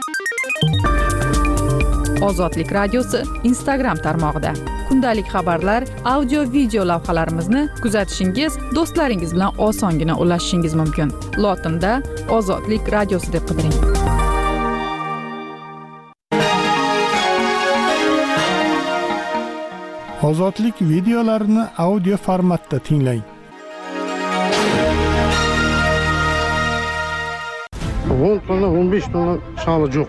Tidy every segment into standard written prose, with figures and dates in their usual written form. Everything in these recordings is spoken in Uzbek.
Ozodlik radiosi Instagram tarmog'ida kundalik xabarlar, audio video lavhalarimizni kuzatishingiz, do'stlaringiz bilan osongina ulashishingiz mumkin. Lotinda Ozodlik radiosi deb qidiring. Ozodlik videolarini audio formatda tinglang. 10 tonna, 15 tonna shali yo'q.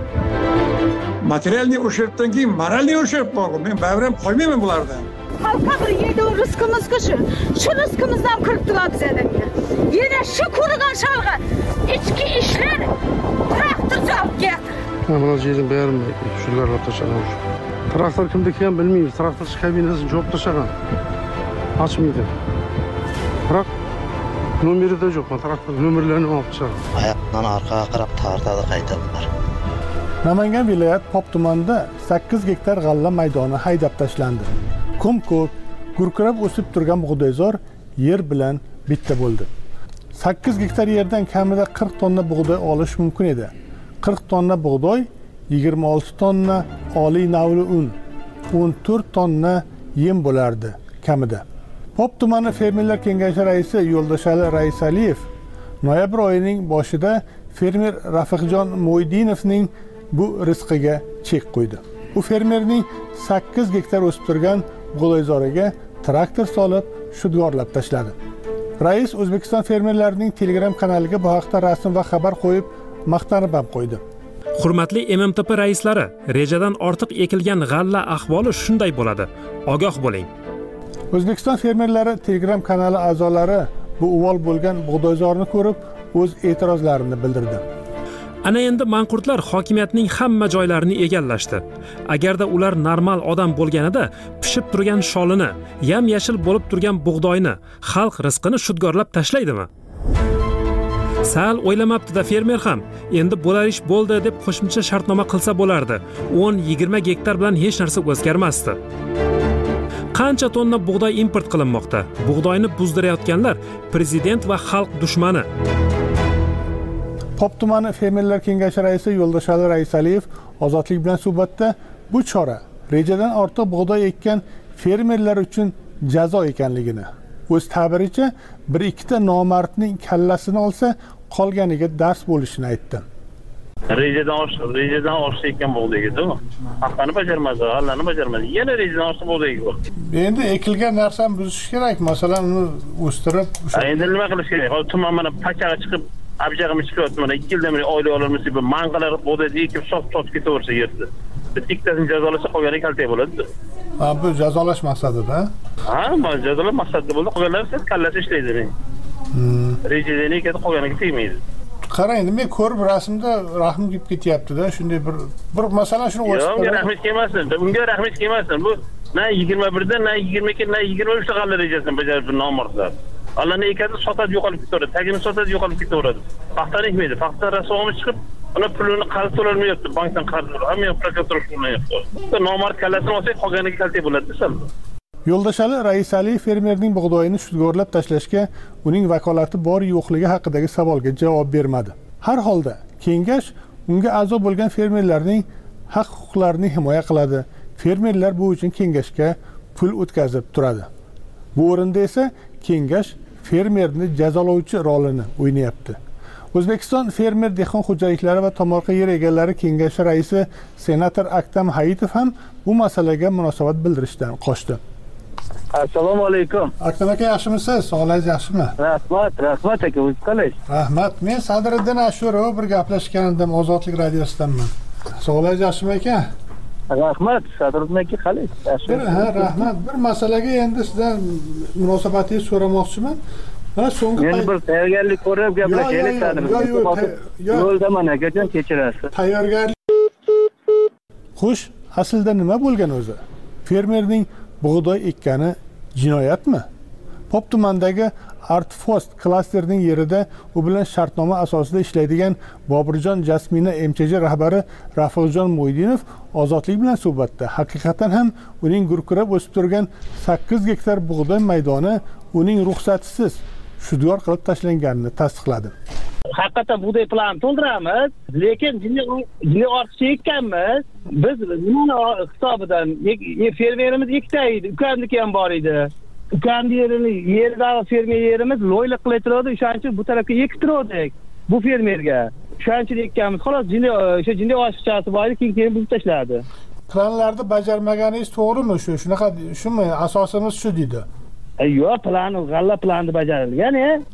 Materialniy uşerpdan keyin moralniy uşerp bor. Men bayram qo'ymayman bulardan. Halka bir yedi o rızkımızga şu rızkımızdan kırıp durlar bize de. Yine şu kurudan şalga içki işler traktör cevap getir. Mana yerin bärini shularga tashlagan. Traktor kimda ekan bilmaymiz. Traktor kabinasini javob tashlagan. Ochmaydi. Biroq nomerida yo'q. Traktor nomerlarini olib chiqadi. Oyoqdan orqaga qarab tortadi qaytalar. Namangan viloyat Pop tumanida 8 gektar g'alla maydoni haydab tashlandi. Ko'm-ko'k, gurkirab o'sib turgan bug'doyzor yer bilan bitta bo'ldi. 8 gektar yerdan kamida 40 tonna bug'doy olish mumkin edi. 40 tonna bug'doy, 26 tonna oliy navli un, 14 tonna yem bo'lardi kamida. Pop tumani fermerlar kengashi raisi Yo'ldoshali Raisaliyev noyabr oyining boshida fermer Rafiqjon Mo'ydinovning bu rizqiga chek qo'ydi. U fermerning 8 gektar o'sib turgan bug'doyzoriga traktor solib shudgorlab tashladi. Rais O'zbekiston fermerlarining Telegram kanaliga bu haqda rasm va xabar qo'yib, maqtanib ham qo'ydi. Hurmatli MMTP raislari, rejadan ortiq ekilgan g'alla ahvoli shunday bo'ladi. Ogoh bo'ling. O'zbekiston fermerlari Telegram kanali a'zolari bu uvol bo'lgan bug'doyzorni ko'rib, o'z e'tirozlarini bildirdi. Ana endi manqurtlar hokimiyatning hamma joylarini egallashdi. Agarda ular normal odam bo'lganida pishib turgan sholini, yam-yashil bo'lib turgan bug'doyni, xalq rizqini shudgorlab tashlaydimi? Sal o'ylamabdi-da fermer ham. Endi bo'lar ish bo'ldi deb qo'shimcha shartnoma qilsa bo'lardi. 10-20 gektar bilan hech narsa o'zgarmasdi. Qancha tonna bug'doy import qilinmoqda? Bug'doyni buzdirayotganlar prezident va xalq dushmani. Pop tumani fermerlar kengashi raisi Yo'ldoshali Raisaliyev Ozodlik bilan suhbatda bu chora rejadan ortiq bug'doy ekkan fermerlar uchun jazo ekanligini, o'z ta'biricha 1-2 ta nomardning kallasini olsa qolganiga dars bo'lishini aytdi. Rejadan oshsa ekan bug'doyga-ku. Haqqini bajarmadi, g'allani bajarmadi. Yana rejadan oshsa bug'doyga bor. Endi ekilgan narsani buzish kerak, masalan, uni o'stirib. Endi nima qilish kerak? Hozir tuman mana pachaga chiqib abjag'im chiqyapti, mana 2 yildan beri oylik ololmasa, bu manqalar bug'doyni ekib sotib ketaversa yerda. Biz ikkitasini jazolasa qolgani kaltak bo'ladi. Ha, bu jazolash maqsadida. Ha, mana jazolash maqsadida bo'ldi. Qolganlar siz kallasi ishlaydi. Rejadan ekadi, qolganiga tegmaydi. Qarang, men ko'rib rasmda rahim kelib ketyapti-da, shunday bir masalan shuni o'sib. Unga rahmat kelmasin. Unga rahmat kelmasin. Bu na 21 dan, na 22, na 23 ta g'alla rejasini bajarib nomardlar. Allohni ekadi, sotadi, yo'qolib ketaveradi. Tagini sotadi, yo'qolib ketaveradi. Paxtani ekmaydi. Paxta rasvomi chiqib, uni pulini qarz to'lanmayapti. Bankdan qarz olib, hamma prokuratura qilyapti. Nomard kallasini olsak, qolganiga kaltak bo'ladi desam. Yo'ldoshali Raisaliyev fermerning bug'doyini shudgorlab tashlashga uning vakolati bor yo'qligi haqidagi savolga javob bermadi. Har holda kengash unga a'zo bo'lgan fermerlarning haq-huquqlarini himoya qiladi. Fermerlar bu uchun kengashga pul o'tkazib turadi. Bu o'rinda esa kengash fermerni jazolovchi rolini o'ynayapti. O'zbekiston fermer dehqon xo'jaliklari va tomorqa yer egalari kengashi raisi senator Aktam Hayitov ham bu masalaga munosabat bildirishdan qochdi. Assalomu alaykum. Aktam aka, yaxshimisiz? Sog'lig'ingiz yaxshimi? Rahmat aka, o'zingiz qalaysiz? Rahmat. Men Sadriddin Ashurov bir gaplashgandim, Ozodlik radiosidanman. Sog'lig'ingiz yaxshimi aka? Rahmat, Sadriddin aka, qalaysiz? Ha, rahmat. Bir masalaga endi sizdan munosabatingizni so'ramoqchiman. Mana so'nggi men bir tayyorgarlik ko'rib gaplashaylik dedim. Yo'ldaman akajon, kechirasiz. Tayyorgarlik. Xo'sh, aslida nima bo'lgan o'zi? Fermerning bug'doy ekkani jinoyatmi? Pop tumanidagi Artfost klasterning yerida u bilan shartnoma asosida ishlaydigan Bobirjon Jasmina MCJ rahbari Rafiqjon Mo'ydinov Ozodlik bilan suhbatda haqiqatan ham uning gurkirab o'sib turgan 8 gektar bug'doy maydoni uning ruxsatisiz shudgor qilib tashlanganini tasdiqladi. Haqiqatan bug'doy plan to'ldiramiz, lekin jili ortiqcha ekkanmiz. Biz nima hisobidan fermerimiz ikkita edi, ukamniki ham bor edi. Ukamni yeridagi fermer yerimiz loylik qilayotdi, o'shaning uchun bu tarafga ekib turdik. Bu fermerga. O'shaning uchun ekkanmiz. Xolos, jili oshiqchasi bor edi, keyin buzib tashladi. Planlarni bajarmaganingiz to'g'rimi shu? Shumi asosimiz shu deydi. Yo'q, g'alla planni bajarilgan,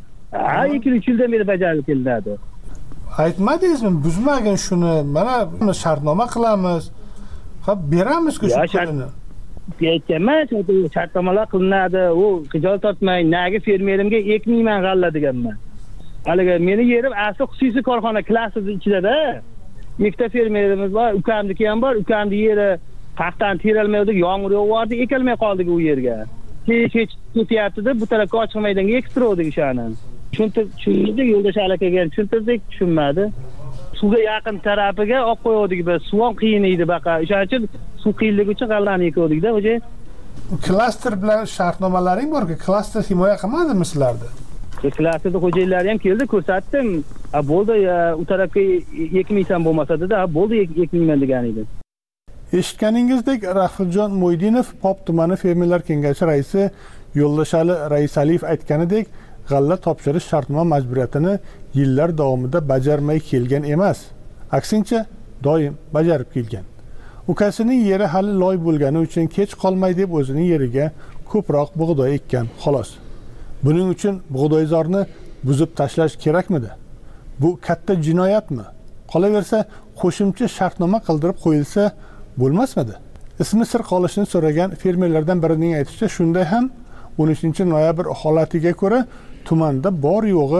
2-3 yildan beri bajarilib kelinadi. Aytmadingizmi, buzmagin shuni. Mana shartnoma qilamiz. Beramiz-ku shu pulni. Aytganman, shartnomalar qilinadi. U xijolat tortmang, nagi fermerimga ekmayman g'alla deganman. Haliga meni yerim asli xususiy korxona klassida ichida-da. Ikkita fermerimiz bor, ukamniki ham bor. Ukamning yeri paxtani teralmaydi, yomg'ir yog'ardi, ekalmay qoldik u yerga. Hech ketyapti-da, bu tarafga ochiq maydonga ekib turdik o'shani. Tushundik, yo'ldosh akaga ham tushuntirdik, tushunmadi. Suvga yaqin tarafiga olib qo'ydik biz. Suv ham qiyin edi baqa. O'shaning uchun suv qiyinligi uchun g'allani ekdik-da, o'zi. Klaster bilan shartnomalaring bor-ku, klaster himoya qilmadimi sizlarni? Klasterda xo'jaylari ham keldi, ko'rsatdim. Bo'ldi, u tarafga ekmaysan bo'lmasa dedi, bo'ldi, ekmayman degan edi. Eshitganingizdek, Rahimjon Mo'ydinov Pop tumani fermerlar kengashi raisi Yo'ldoshali Raisaliyev aytganidek, g'alla topshirish shartnoma majburiyatini yillar davomida bajarmay kelgan emas. Aksincha, doim bajarib kelgan. Ukasining yeri hali loy bo'lgani uchun kech qolmay deb o'zining yeriga ko'proq bug'doy ekkan, xolos. Buning uchun bug'doyzorni buzib tashlash kerakmidi? Bu katta jinoyatmi? Qolaversa, qo'shimcha shartnoma qildirib qo'yilsa bo'lmasmidi? Ismi sir qolishini so'ragan fermerlardan birining aytishicha, shunday ham 13-noyabr holatiga ko'ra tumanda bor yo'g'i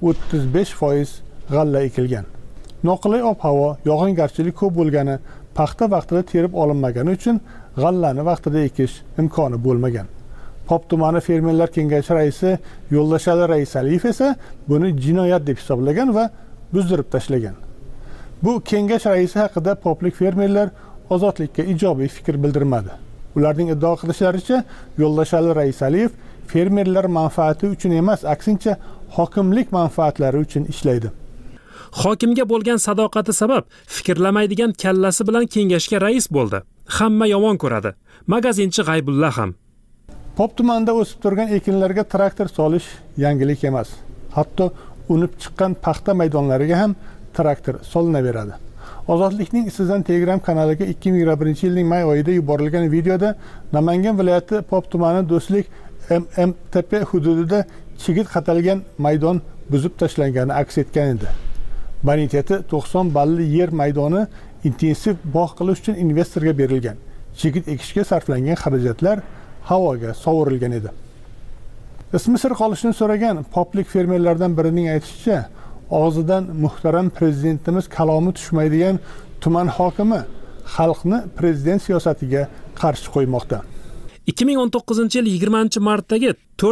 35% g'alla ekilgan. Noqulay ob-havo, yog'ingarchilik ko'p bo'lgani, paxta vaqtida terib olinmagani uchun g'allani vaqtida ekish imkoni bo'lmagan. Pop tumani fermerlar kengashi raisi Yo'ldoshali Raisaliyev esa buni jinoyat deb hisoblagan va buzdirib tashlagan. Bu kengash raisi haqida poplik fermerlar ozodlikka ijobiy fikr bildirmadi. Ularning iddao qilishlaricha, Yo'ldoshali Raisaliyev fermerlar manfaati uchun emas, aksincha hokimlik manfaatlari uchun ishlaydi. Hokimga bo'lgan sadoqati sabab fikrlamaydigan kallasi bilan kengashga rais bo'ldi. Hamma yomon ko'radi. Magazinchi G'aybulla ham. Pop tumanida o'sib turgan ekinlarga traktor solish yangilik emas. Hatto unib chiqqan paxta maydonlariga ham traktor solinaveradi. Ozodlikning sizdan Telegram kanaliga 2021-yilning may oyida yuborilgan videoda Namangan viloyati Pop tumani Do'stlik MMTP hududida chigit qatalgan maydon buzib tashlangani aks etgan edi. Boniteti 90 balli yer maydoni intensiv bog' qilish uchun investorga berilgan. Chigit ekishga sarflangan xarajatlar havoga sovurilgan edi. Ismi sir qolishini so'ragan poplik fermerlardan birining aytishicha, og'zidan muhtaram prezidentimiz kalomi tushmaydigan tuman hokimi xalqni prezident siyosatiga qarshi qo'ymoqda. 2019-yil 20-martdagi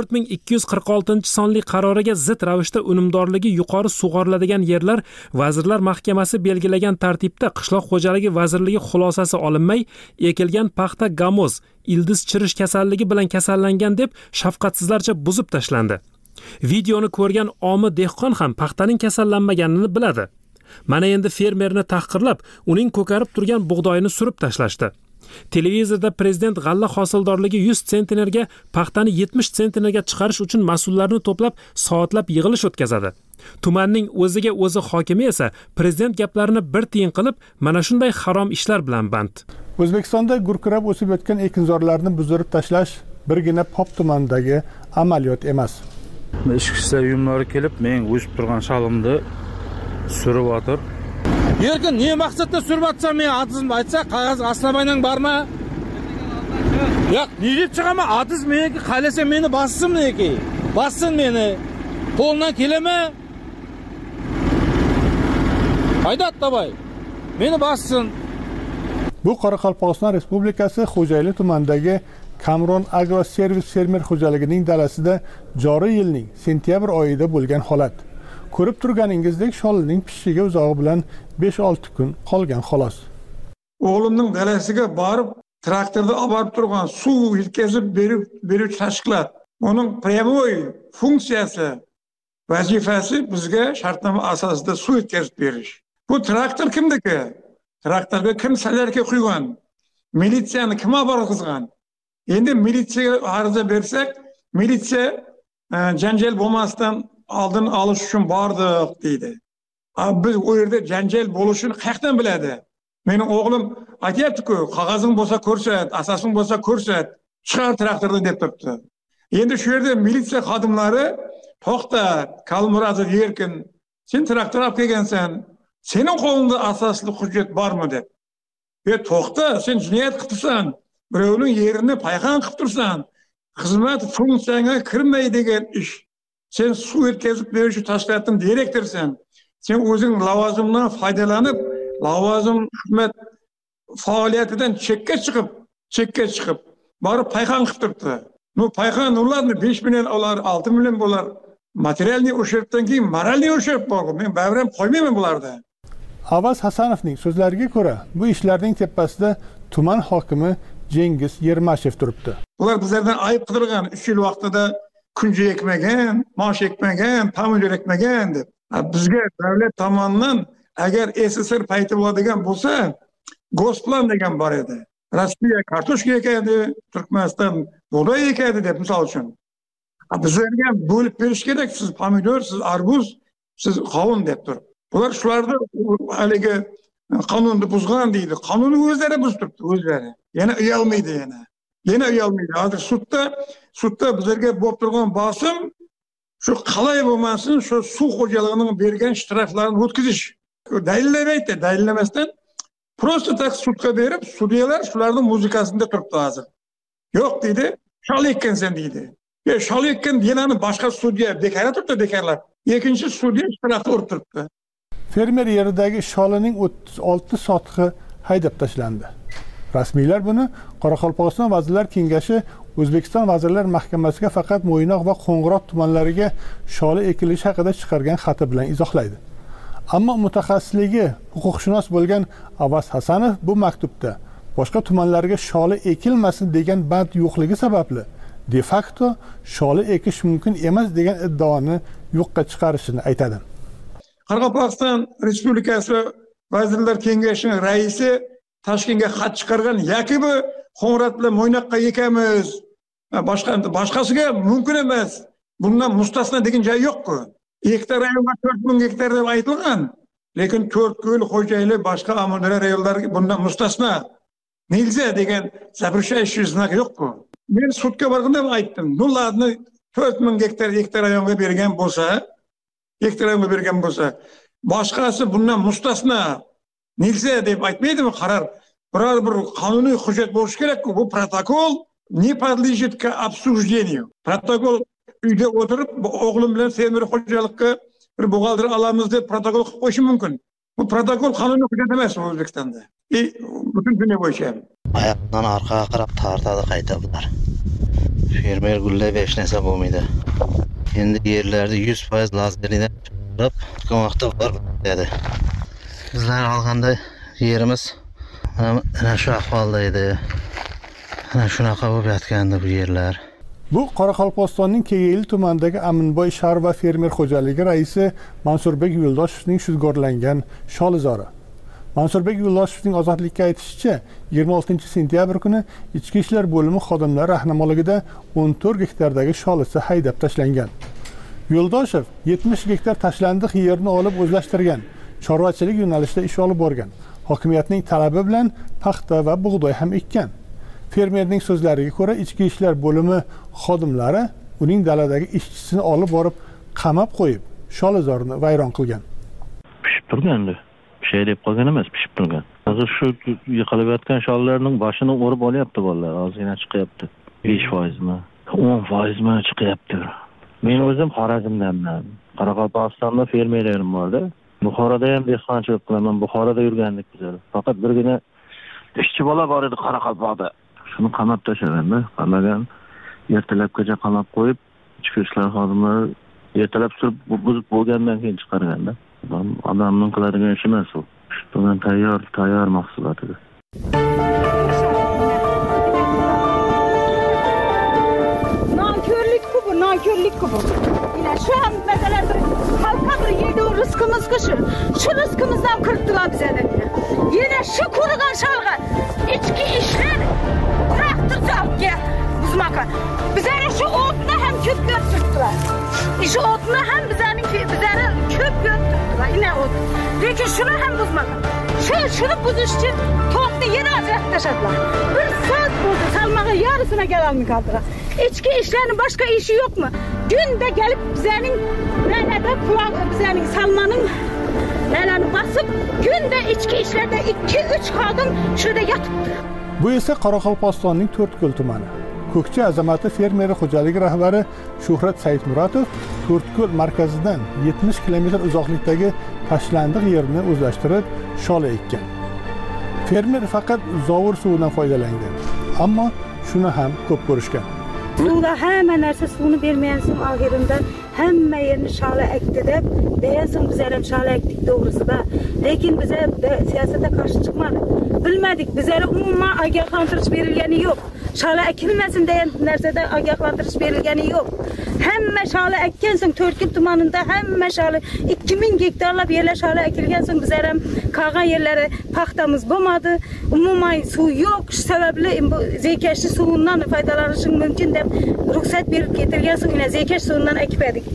4246-sonli qaroriga zid ravishda unumdorligi yuqori sug'oriladigan yerlar Vazirlar Mahkamasi belgilagan tartibda Qishloq xo'jaligi vazirligi xulosasi olinmay, ekilgan paxta gamoz, ildiz chirish kasalligi bilan kasallangan deb shafqatsizlarcha buzib tashlandi. Videoni ko'rgan omi dehqon ham paxtaning kasallanmaganini biladi. Mana endi fermerni tahqirlab, uning ko'karib turgan bug'doyini surib tashlashdi. Televizorda prezident g'alla hosildorligi 100 sentnerga, paxtani 70 sentnerga chiqarish uchun mas'ullarni to'plab soatlab yig'ilish o'tkazadi. Tumanning o'ziga o'zi hokimi esa prezident gaplarini bir tiyin qilib, mana shunday harom ishlar bilan band. O'zbekistonda gurkirab o'sib yotgan ekinzorlarni buzdirib tashlash birgina Pop tumanidagi amaliyot emas. Ichki ishlar uyumlari kelib, men o'sib turgan shalimni surib o'tir. Erkin, ne maqsadda surib atsam, men adizimni aytsa, qog'oz aslamayning bormi? Yo'q, ne deb chiqaman? Adiz meniki, qalasa meni bassin meniki. Bassin meni. Qo'ldan kelama. Haydat davay. Meni bassin. Bu Qoraqalpog'iston Respublikasi Xo'jayli tumanidagi Kamron Agro Servis fermer xo'jaligining dalasida joriy yilning sentyabr oyida bo'lgan holat. Ko'rib turganingizdek, sholining pishishiga uzog'i bilan 5-6 kun qolgan xolos. O'g'limning dalasiga borib, traktorda olib borib turgan suv yetkazib berib tashqiladi. Uning pryamoy funksiyasi vazifasi bizga shartnoma asosida suv yetkazib berish. Bu traktor kimniki? Traktorga kim salarga qo'ygan? Militsiyani kim olib borg'izgan? Endi militsiyaga ariza bersak, militsiya janjal bo'lmasdan oldin olish uchun bordik deydi. Biz u yerda janjal bo'lishini qayerdan biladi? Mening o'g'lim aytayapti-ku, qog'ozing bo'lsa ko'rsat, asosing bo'lsa ko'rsat, chiqar traktordan deb turibdi. Endi shu yerda militsiya xodimlari to'xta, Kalmurazov Erkin, sen traktor olib kelgansan, sening qo'lingda asosli hujjat bormi deb. To'xta, sen jinoyat qilibsan, birovning yerini payqon qilib tursan, xizmat funksiyanga kirmaydigan ish. Sen suv yetkazib berish tashkilotning direktorsan. Sen o'zing lavozimdan foydalanib, lavozim xizmat faoliyatidan chekka chiqib, borib payqon qilib turibdi. Bu payqon ularni 5 million olar, 6 million bo'lar. Materialniy o'shirbdan keyin moralniy o'shirib bor. Men bayram qo'ymayman bularda. Avaz Hasanovning so'zlariga ko'ra, bu ishlarning tepasida tuman hokimi Cengiz Yermashev turibdi. Ular bizlardan ayib qidirgan 3 yil vaqtida kunji ekmagan, mosh ekmagan, pomidor ekmagan deb. Bizga davlat tomonidan agar SSR payti bo'ladigan bo'lsa, Gosplan degan bor edi. Rossiya kartoshka ekadi, Turkmaniston bug'doy ekadi deb misol uchun. Bizlarga bo'lib berish kerak, siz pomidor, siz arbuz, siz qovun deb turib. Bular shularni haligi qonunni buzgan deydi. Qonunni o'zlari buzib turibdi, o'zlari. Yana uyalmaydi yana. Yana uyalmaydi. Hozir sudda bizlarga bo'lib turgan bosim shu qalay bo'lmasin, shu suv xo'jaligining bergan shtraflarini o'tkazish. Dalillamaydi, dalillamasdan prosta tak sudga berib, sudyalar shularning muzikasida turibdi hozir. Yo'q deydi, shol ekkansan deydi. Shol ekkan denani boshqa sudya bekor turibdi, bekorlar. Ikkinchi sudya shtrafni urib turibdi. Fermer yeridagi sholining 36 sotiqi haydab tashlandi. Rasmiylar buni Qoraqalpog'iston Vazirlar Kengashi O'zbekiston Vazirlar Mahkamasiga faqat Mo'ynoq va Qo'ng'irot tumanlariga sholi ekilishi haqida chiqargan xati bilan izohlaydi. Ammo mutaxassisligi huquqshunos bo'lgan Avaz Hasanov bu maktubda boshqa tumanlarga sholi ekilmasin degan band yo'qligi sababli de facto sholi ekish mumkin emas degan iddaoni yo'qqa chiqarishini aytadi. Qoraqalpog'iston Respublikasi Vazirlar Kengashining raisi Toshkentga xat chiqargan, yoki bu Qo'ng'irot bilan Mo'ynoqqa ekamiz, boshqasiga mumkin emas. Bundan mustasno degan joy yo'q-ku. Hektar rayonga 4000 gektar deb aytilgan, lekin 4 ko'l xo'jayli boshqa amallar rayonlarga bundan mustasno. Nilza degan запрещающий знак yo'q-ku. Men sudga borganda aytdim, bularni 4000 gektar rayonga bergan bo'lsa, boshqasi bundan mustasno nilza deb aytmaydimi qaror? Biror bir qonuniy hujjat bo'lishi kerak-ku. Bu protokol не подлежит к обсуждению. Protokol uyda o'tirib, o'g'lim bilan fermer xo'jalikka bir buxgalter olamiz deb protokol qilib qo'yish mumkin. Bu protokol qonuniy hujjat emas O'zbekistonda. Butun dunyo bo'yicha. Oyoqdan orqaga qarab tortadi qayta bular. Fermer gullab hech narsa bo'lmaydi. Endi yerlarni 100% lazerdan chiqarib, ko'makda bor dedi. Bizlar olganda yerimiz ana shu ahvolda edi. Ana shunaqa bo'lib yotgandi bu yerlar. Bu Qoraqalpog'istonning Kegeyli tumanidagi Aminboy shahar va fermer xo'jaligi raisi Mansurbek Yo'ldoshevning shudgorlangan sholizori. Mansurbek Yo'ldoshevning ozodlikka aytishicha, 26 sentyabr kuni Ichki ishlar bo'limi xodimlari rahnamoligida 14 gektardagi sholisi haydab tashlangan. Yo'ldoshev 70 gektar tashlandiq yerni olib o'zlashtirgan, chorvachilik yo'nalishida ish olib borgan. Hokimiyatning talabi bilan paxta va bug'doy ham ekkan. Fermerning so'zlariga ko'ra, Ichki ishlar bo'limi xodimlari uning daladagi ishchisini olib borib qamab qo'yib, sholizorni vayron qilgan. Pishib turgandi. Bir şey deb qolgan emas, pishib turgan. Hozir shu yiqilib yotgan shollarning boshini o'rib olyapti bolalar. Ozgina chiqyapti. 5%mi, 10%mi chiqyapti. Men o'zim Xorazmdanman. Qoraqalpog'istonda fermerlarim borda. Buxoroda ham dehqonchilik qilaman. Buxoroda yurgandik bizlar. Faqat birgina ishchi bola bor edi Qoraqalpoqda. Shuni qamab tashlaganda, qamagan ertalabgacha qamab qo'yib, ichki ishlar xodimlari ertalab surib buzib bo'lgandan keyin chiqarganda. Odamning qiladigan ishi emas u. Bundan tayyor mahsulot edi. Nonko'rlik bu. Şu an mesela halka bir yedi rızkımız kışı. Şu rızkımızdan kırıttılar bize de. Yine şu kurugan şalga içki işler traktör alıp geldi buzmaka. Bize şu otuna hem küp götürdüler. Şu otuna hem bize küp götürdüler. Yine ot. Lekin şunu hem buzmaka. Şunu buzuş için toplu yeni acayip taşıdılar. Bir saat buldu salmağı yarısına gelen kaldılar. İçki işlerinin başka işi yok mu? Günde gelip bizenin bizenin salmanın nelerini basıp günde içki işlerde 2-3 kadın şurada yatıptı. Bu esa Qoraqalpog'istonning To'rtko'l tumani. Ko'kchi Azamati fermeri xo'jaligi rahbari Shuhrat Saidmuratov To'rtko'l markazidan 70 kilometr uzoqlikdagi tashlandiq yerni o'zlashtirib shola ekkan. Fermer faqat zovur suvidan foydalangan, ammo shuni ham ko'p ko'rishgan. Suvda hamma narsa suvni bermayansin oxirida hamma yerni shola ekdi deb deyansin bizlar ham shola ekdik to'g'risida. Lekin biz siyosatga qarshi chiqmadik. Bilmadik, bizlar umuman ogohlantirish berilgani yo'q. Shola ekilmasin degan narsada ogohlantirish berilgani yo'q. Hamma shola ekkansin To'rtko'l tumanida hamma shola 2000 gektarlab yerlar shola ekilgansin bizlar ham qolgan yerlari paxtamiz bo'lmadi. Umuman suv yo'q, shu sababli zekashi suvidan foydalanishing mumkin deb ruxsat berib ketirgan so'ng zekash suvidan ekpadik.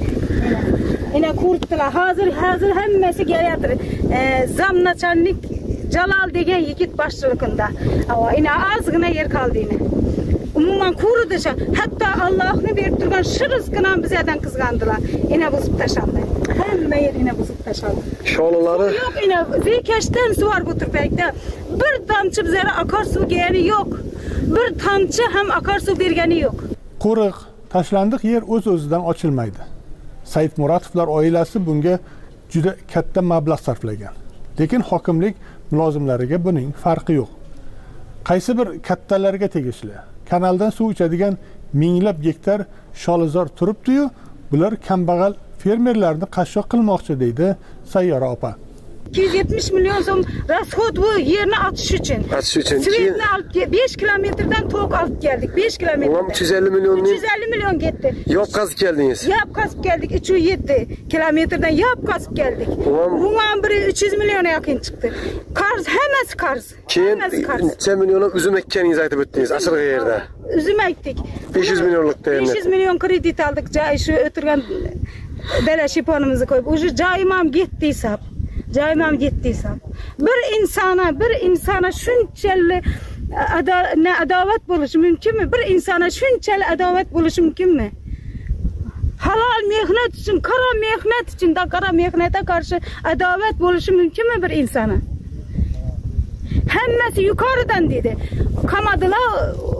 Ina kurtdilar. Hozir hammasi kelyapti. Zamnachanlik Jalal degan yigit boshchiligida. Ina ozgina yer qoldi. Umuman kurdi. Hatto Allohning berib turgan shu rizqini bizlardan qizg'andilar. Ina buzib tashlandi. Hamma yer ina buzib tashlandi. Sholalari yo'q, ina zekashdan suvar o'tirpakda bir tomchi bizlarga akarsuv kelgani yo'q. Bir tomchi ham akarsuv bergani yo'q. Qo'riq, tashlandiq yer o'z-o'zidan ochilmaydi. Saidmuratovlar oilasi bunga juda katta mablag' sarflagan. Lekin hokimlik mulozimlariga buning farqi yo'q. Qaysi bir kattalarga tegishli kanaldan suv ichadigan minglab gektar sholizor turibdi-yu, bular kambag'al fermerlarni qashshoq qilmoqchi deydi Sayyora opa. 270 milyon so'm rasxod bu yerni ochish uchun. Svetni olib 5 kilometrdan to'q olib keldik. 5 kilometr. 350 milyon ketdi. Yop qazib keldingiz. Yop qazib keldik. 307 kilometrdan yop qazib keldik. Umuman biri 300 milyona yaqin chiqdi. Qarz, hammasi qarz. Keyin necha millionlab uzum ekkaningizni aytib o'tdingiz açılıq yerda. Uzum ekdik. 500 milyonlikda endi. 500 milyon kredit aldık. Shu o'tirgan dala shiponimizni qo'yib, o'sha joyim ham ketdi hisob. Joyim ham ketdi hisob. Bir insona shunchalik adovat bo'lishi mumkinmi? Bir insona shunchalik adovat bo'lishi mumkinmi? Halol mehnat uchun, qora mehnat uchun, qora mehnatga qarshi adovat bo'lishi mumkinmi bir insona? Hammasi yuqoridan dedi. Qamadilar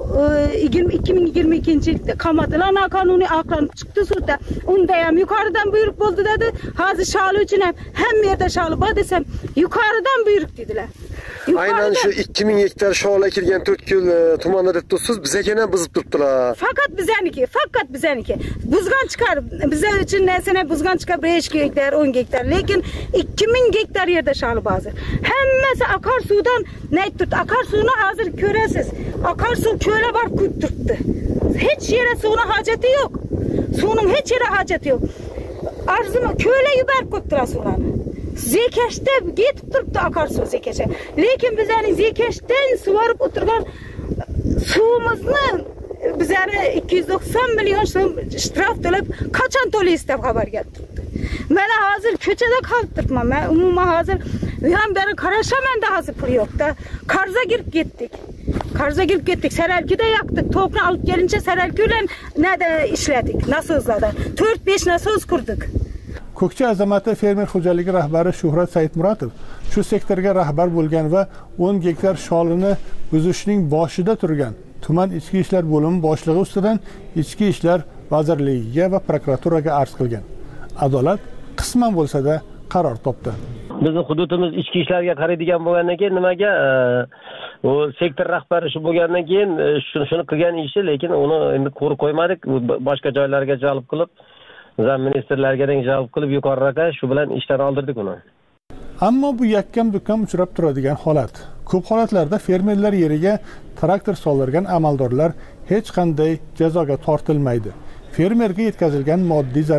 2022-yilda qamadilar, noqonuniy aqlanib chiqdi sudda. Unda ham yuqoridan buyruq bo'ldi dedi. Hozir sholi uchun ham hamma yerda sholi bor desam, yuqoridan buyruq dedilar. Aynan şu 2000 gektar shola ekilgan To'rtko'l tumanida deb turibsiz, bizga ham buzib turibdilar. Faqat bizaniki. Buzgan chiqar. Bizlar uchun narsani buzgan chiqar 5 gektar, 10 gektar, lekin 2000 gektar yerda sholi bor. Hammasi akarsuvdan turibdi. Akarsuvni hozir ko'rasiz. Akarsuv ko'la borib kuyib turibdi. Hech yere suvning hojati yo'q. Suvning hech yere hojati yo'q. Arzima ko'la yuborib qo'yibdilar suvlarni. Zekashda ketib turibdi akarsuv zekashi. Lekin bizlarning zekashdan sug'orib o'tirgan suvimizni bizlarga 290 million so'm shtraf to'lab qachon to'laysiz deb xabar keldi. Mana hozir ko'chada qolib turibman. Men umuman hozir ham beri qarashamanda hozir pul yo'qda. Qarza girib ketdik. Saralkida yoqdik. To'pni olib kelincha saralki bilan nada ishladik. Nasozlarda 4-5 nasoz qurdik. Ko'kchi Azamati fermer xo'jaligi rahbari Shuhrat Saidmuratov shu sektorga rahbar bo'lgan va 10 gektar sholini buzishning boshida turgan tuman ichki ishlar bo'limi boshlig'i ustidan ichki ishlar vazirligiga va prokuraturaga arz qilgan. Adolat qisman bo'lsa-da qaror topdi. Bizning hududimiz ichki ishlarga qaraydigan bo'lgandan keyin nimaga u sektor rahbari shu bo'lgandan keyin shuni qilgan ishi, lekin uni endi qo'rib qo'ymadik, boshqa joylarga jalb qilib Zam ministerlarga jalb qilib yuqoriroqqa shu bilan ishdan oldirdik uni. Ammo bu yakkam-dukkam uchrab turadigan holat. Ko'p holatlarda fermerlar yeriga traktor soldirgan amaldorlar hech qanday jazoga tortilmaydi. Fermerga yetkazilgan moddiy zarar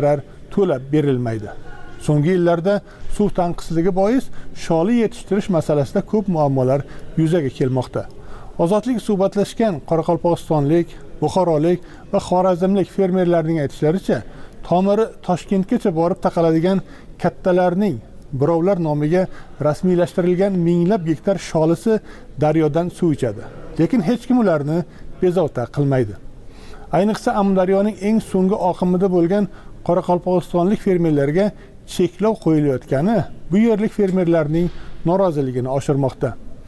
to'lab berilmaydi. So'nggi yillarda suv tanqisligi bois sholi yetishtirish masalasida ko'p muammolar yuzaga kelmoqda. Ozodlik suhbatlashgan Qoraqalpog'istonlik, Buxorolik va Xorazmlik fermerlarning aytishlaricha, tomiri Toshkentgacha borib taqaladigan kattalarning birovlar nomiga rasmiylashtirilgan minglab gektar sholisi daryodan suv ichadi. Lekin hech kim ularni bezovta qilmaydi. Ayniqsa Amudaryoning eng so'nggi oqimida bo'lgan Qoraqalpog'istonlik fermerlarga cheklov qo'yilayotgani bu yerlik fermerlarning noroziligini oshirmoqda.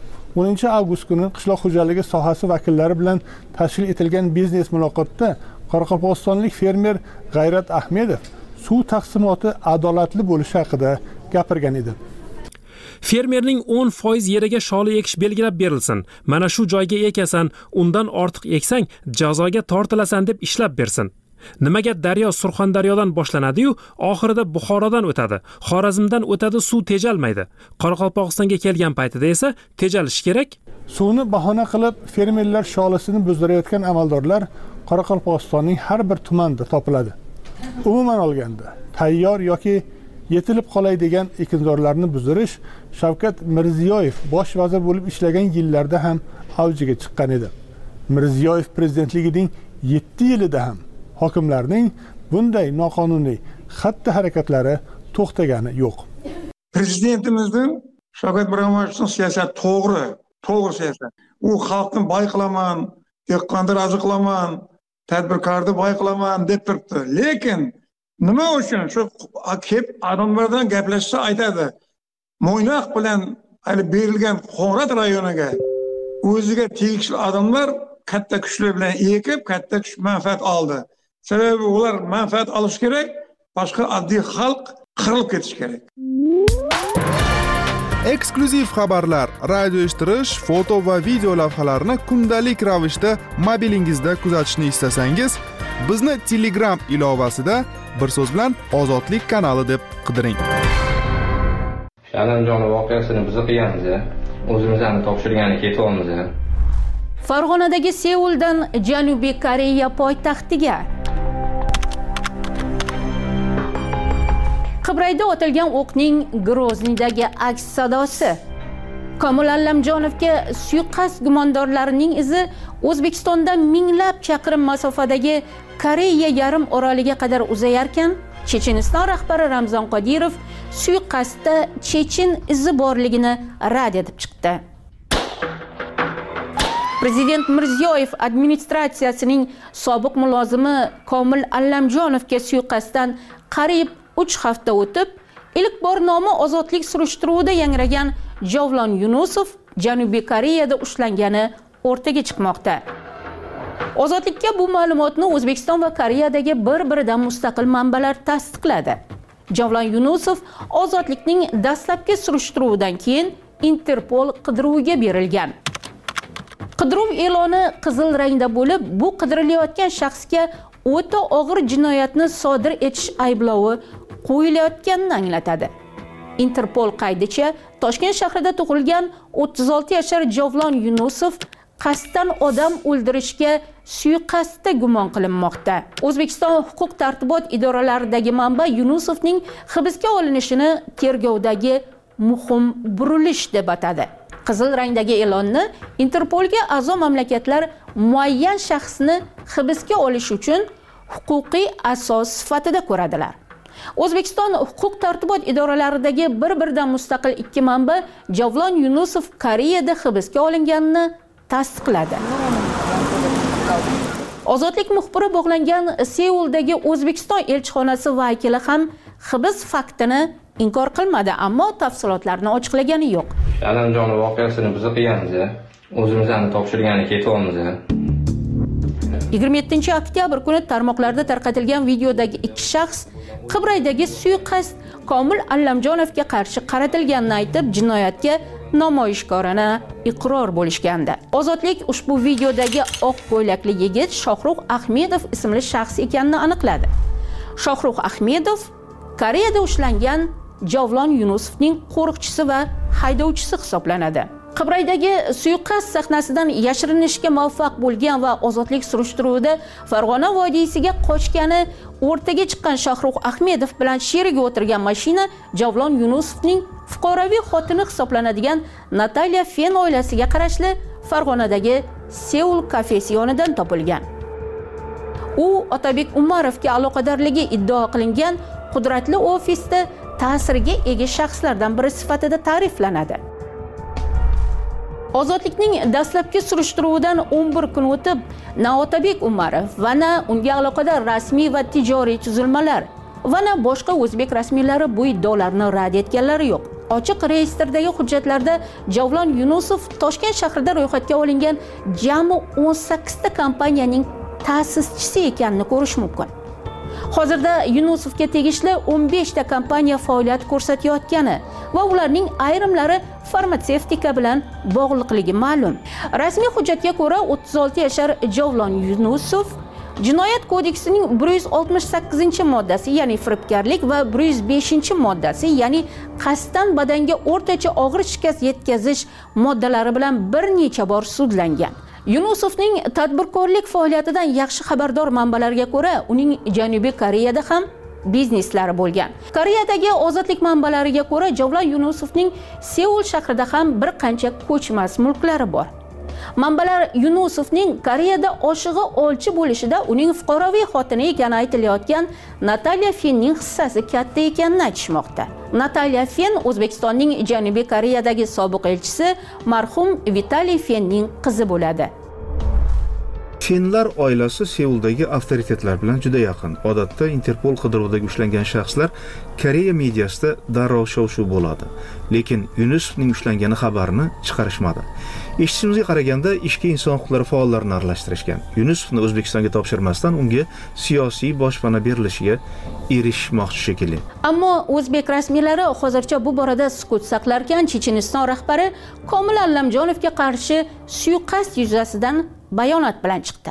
10 avgust kuni qishloq xo'jaligi sohasi vakillari bilan tashkil etilgan biznes muloqotda Qoraqalpog'istonlik fermer G'ayrat Ahmedov suv taqsimoti adolatli bo'lishi haqida gapirgan edi. Fermerning 10% yeriga sholi ekish belgilab berilsin. Mana shu joyga ekasan, undan ortiq eksang jazoga tortilasan deb ishlab bersin. Nimaga daryo Surxondaryodan boshlanadi-yu, oxirida Buxorodan o'tadi, Xorazmdan o'tadi, suv tejalmaydi. Qoraqalpog'istonga kelgan paytida esa tejalishi kerak. Suvni bahona qilib fermerlar sholisini buzdirayotgan amaldorlar Qoraqalpog'istonning har bir tumanida topiladi. Umuman olganda, tayyor yoki yetilib qolay degan ekinzorlarni buzdirish Shavkat Mirziyoyev bosh vazir bo'lib ishlagan yillarda ham avjiga chiqqan edi. Mirziyoyev prezidentligining 7 yilida ham hokimlarning bunday noqonuniy xatti-harakatlari to'xtagani yo'q. Prezidentimizning Shavkat Miromonovning siyosati to'g'ri siyosat. U xalqni boy qilaman, dehqonni rozi qilaman, tadbirkorni boy qilaman deb turibdi. Lekin nima uchun shu kelib odamlardan gaplashsa aytadi. Mo'ynoq bilan hali berilgan Qo'ng'rat rayoniga o'ziga tegishli odamlar katta kuchlar bilan ekib, katta kuch manfaat oldi. Sababi ular manfaat olish kerak, boshqa oddiy xalq qirilib ketish kerak. Eksklyuziv xabarlar, radio eshittirish, foto va video lavhalarni kundalik ravishda mobilingizda kuzatishni istasangiz, bizni Telegram ilovasida bir so'z bilan Ozodlik kanali deb qidiring. Shalanjon voqeasini biz qilganmiz, o'zimizni topshirgani ketyapmiz. Farg'onadagi Seuldan Janubiy Koreya poytaxtiga Qibrayda otilgan o'qning Groznidagi aks sadosi. Komil Allamjonovga suiqasd gumondorlarining izi O'zbekistondan minglab chaqirim masofadagi Koreya yarim oroliga qadar uzayarkan, Checheniston rahbari Ramzan Qodirov suiqasdda chechen izi borligini rad etib chiqdi. Prezident Mirziyoyev administratsiyasining sobiq mulozimi Komil Allamjonovga suiqasddan qariyb 3 hafta o'tib, ilk bor nomi ozodlik surishtiruvida yangragan Javlon Yunusov Janubiy Koreyada ushlangani o'rtaga chiqmoqda. Ozodlikka bu ma'lumotni O'zbekiston va Koreyadagi bir-biridan mustaqil manbalar tasdiqladi. Javlon Yunusov ozodlikning dastlabki surishtiruvidan keyin Interpol qidiruviga berilgan. Qidiruv e'loni qizil rangda bo'lib, bu qidirilayotgan shaxsga o'ta og'ir jinoyatni sodir etish ayblovi qo'yilayotganini anglatadi. Interpol qaydicha Toshkent shahrida tug'ilgan 36 yashar Javlon Yunusov qasddan odam o'ldirishga suiqasdda gumon qilinmoqda. O'zbekiston huquq-tartibot idoralaridagi manba Yunusovning hibsga olinishini tergovdagi muhim burilish deb atadi. Qizil rangdagi e'lonni Interpolga a'zo mamlakatlar muayyan shaxsni hibsga olish uchun huquqiy asos sifatida ko'radilar. O'zbekiston huquq-tartibot idoralaridagi bir-biridan mustaqil ikki manba Javlon Yunusov Koreyada hibsga olinganini tasdiqladi. Ozodlik muxbiri bog'langan Seuldagi O'zbekiston elchixonasi vakili ham hibs faktini inkor qilmadi, ammo tafsilotlarni ochiqlagani yo'q. Shalanjon voqeasini biz qilganmiz, o'zimizni topshirgani ketyapmiz. 27 oktyabr kuni tarmoqlarda tarqatilgan videodagi ikki shaxs Qibraydagi suiqasd Komil Allamjonovga qarshi qaratilganini aytib, jinoyatga namoyishkorona iqror bo'lishgandi. Ozodlik ushbu videodagi oq ko'ylakli yigit Shohrux Ahmedov ismli shaxs ekanini aniqladi. Shohrux Ahmedov Koreyada ushlangan Javlon Yunusovning qo'riqchisi va haydovchisi hisoblanadi. Qibraydagi suiqasd sahnasidan yashirinishga muvaffaq bo'lgan va ozodlik surishtiruvida Farg'ona vodiysiga qochgani o'rtaga chiqqan Shohrux Ahmedov bilan sherigi o'tirgan mashina Javlon Yunusovning fuqaroviy xotini hisoblanadigan Natalya Fen oilasiga qarashli Farg'onadagi Seul kafesi yonidan topilgan. U Otabek Umarovga aloqadorligi iddao qilingan qudratli ofisda ta'sirga ega shaxslardan biri sifatida ta'riflanadi. Ozodlikning dastlabki surishtiruvidan 11 kun o'tib, na Otabek Umarov va na unga aloqador rasmiy va tijoriy tuzilmalar va na boshqa o'zbek rasmiylari bu iddaolarni rad etganlari yo'q. Ochiq reyestrdagi hujjatlarda Javlon Yunusov Toshkent shahrida ro'yxatga olingan jami 18 ta kompaniyaning ta'sischisi ekanini ko'rish mumkin. Hozirda Yunusovga tegishli 15 ta kompaniya faoliyat ko'rsatayotgani va ularning ayrimlari farmatsevtika bilan bog'liqligi ma'lum. Rasmiy hujjatga ko'ra 36 yashar Javlon Yunusov Jinoyat kodeksining 168-moddasi, ya'ni firibgarlik va 105-moddasi, ya'ni qasddan badanga o'rtacha og'ir shikast yetkazish moddalari bilan bir necha bor sudlangan. Yunusovning tadbirkorlik faoliyatidan yaxshi xabardor manbalarga ko'ra, uning Janubiy Koreyada ham bizneslari bo'lgan. Koreyadagi ozodlik manbalariga ko'ra, Javlon Yunusovning Seul shahrida ham bir qancha ko'chmas mulklari bor. Manbalar Yunusovning Koreyada oshig'i olchi bo'lishida uning fuqaroviy xotini ekani aytilayotgan Natalya Fenning hissasi katta ekanini aytishmoqda. Natalya Fen O'zbekistonning Janubiy Koreyadagi sobiq elchisi marhum Vitaliy Fenning qizi bo'ladi. Fenlar oilasi Seuldagi avtoritetlar bilan juda yaqin. Odatda Interpol qidiruvdagi ushlangan shaxslar Koreya mediasida darrov shov-shuv bo'ladi. Lekin Yunusovning ushlangani xabarini chiqarishmadi. Eshitishimizga qaraganda ishga inson huquqlari faollarini aralashtirishgan. Yunusovni O'zbekistonga topshirmasdan unga siyosiy boshpana berilishiga erishmoqchi shekilli. Ammo o'zbek rasmiylari hozircha bu borada sukut saqlarkan, Checheniston rahbari Komil Allamjonovga qarshi suiqasd yuzasidan bayonot bilan chiqdi.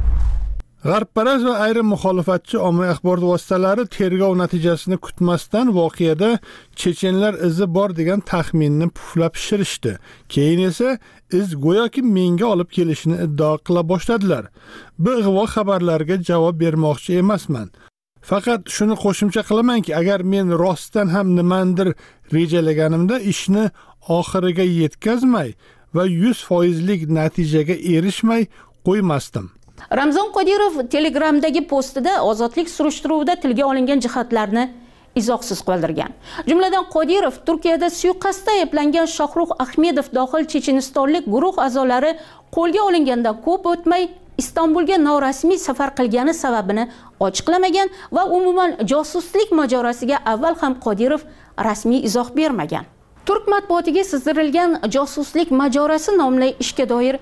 G'arbparast va ayrim muxolifatchi ommaviy axborot vositalari tergov natijasini kutmasdan voqeada chechenlar izi bor degan taxminni puflab pishirishdi. Keyin esa iz go'yoki menga olib kelishini iddao qila boshladilar. Bu ig'vo xabarlarga javob bermoqchi emasman. Faqat shuni qo'shimcha qilamanki, agar men rostdan ham nimandir rejalaganimda ishni oxiriga yetkazmay va 100%lik natijaga erishmay qo'ymasdim. Ramzon Qodirov Telegramdagi postida ozodlik surishtiruvida tilga olingan jihatlarni izohsiz qoldirgan. Jumladan Qodirov Turkiyada suiqasdda ayblangan Shohrux Ahmedov dohil chechenistonlik guruh a'zolari qo'lga olingandan ko'p o'tmay Istanbulga norasmiy safar qilgani sababini ochiqlamagan va umuman josuslik mojorosiga avval ham Qodirov rasmiy izoh bermagan. Turk matbuotiga sizdirilgan josuslik majorasi nomli ishga doir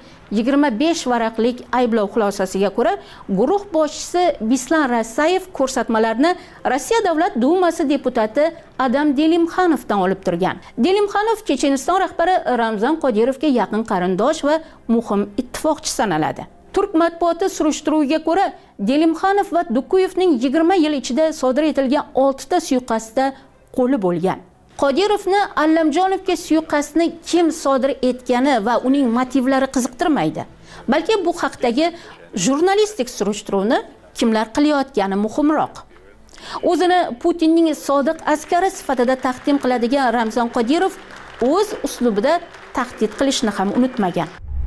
25 varaqlik ayblov xulosasiga ko'ra, guruh boshchisi Bislan Rasayev ko'rsatmalarni Rossiya Davlat Dumasi deputati Adam Delimxanovdan olib turgan. Delimxanov Checheniston rahbari Ramzan Qodirovga yaqin qarindosh va muhim ittifoqchi sanaladi. Turk matbuoti surishtiruviga ko'ra, Delimxanov va Dukuyevning 20 yil ichida sodir etilgan 6 ta suiqasdda qo'li bo'lgan. Qodirovni Allamjonovga suiqasdni kim sodir etgani va uning motivlari qiziqtirmaydi. Balki bu haqdagi jurnalistik surishtiruvni kimlar qilayotgani muhimroq. O'zini Putinning sodiq askari sifatida taqdim qiladigan Ramzan Qodirov o'z uslubida tahdid qilishni ham unutmagan.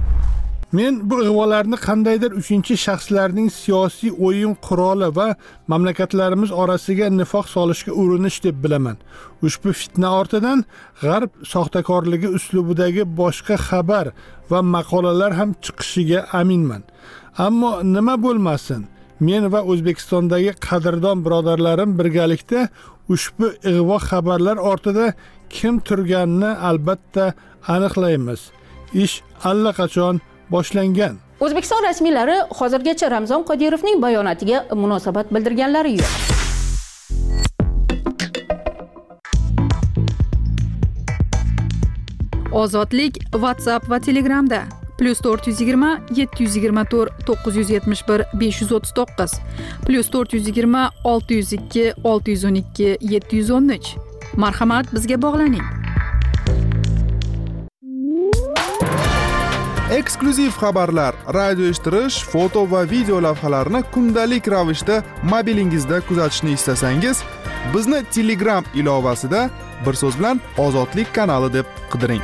Men bu ig'volarni qandaydir uchinchi shaxslarning siyosiy o'yin quroli va mamlakatlarimiz orasiga nifoq solishga urinish deb bilaman. Ushbu fitna ortidan G'arb soxtakorligi uslubidagi boshqa xabar va maqolalar ham chiqishiga aminman. Ammo nima bo'lmasin, men va O'zbekistondagi qadrdon birodarlarim birgalikda ushbu ig'vo xabarlar ortida kim turganini albatta aniqlaymiz. Ish allaqachon boshlangan. O'zbekiston rasmiylari hozirgacha Ramzon Qodirovning bayonotiga munosabat bildirganlari yo'q. Ozodlik WhatsApp va Telegramda +420 724 971 539 +420 602 612 713. Marhamat, bizga bog'laning. eksklyuziv xabarlar, radio eshittirish, foto va video lavhalarni kundalik ravishda mobilingizda kuzatishni istasangiz, bizni Telegram ilovasida bir so'z bilan Ozodlik kanali deb qidiring.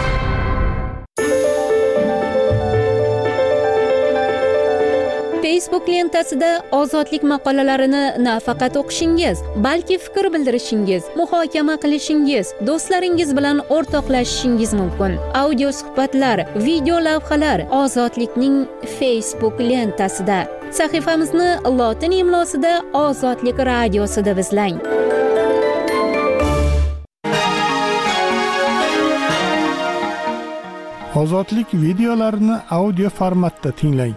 Facebook lentasida ozodlik maqolalarini nafaqat o'qishingiz, balki fikr bildirishingiz, muhokama qilishingiz, do'stlaringiz bilan o'rtoqlashishingiz mumkin. Audio suhbatlar, video lavhalar Ozodlikning Facebook lentasida. Sahifamizni lotin imlosida Ozodlik radiosi deb izlang. Ozodlik videolarini audio formatda tinglang.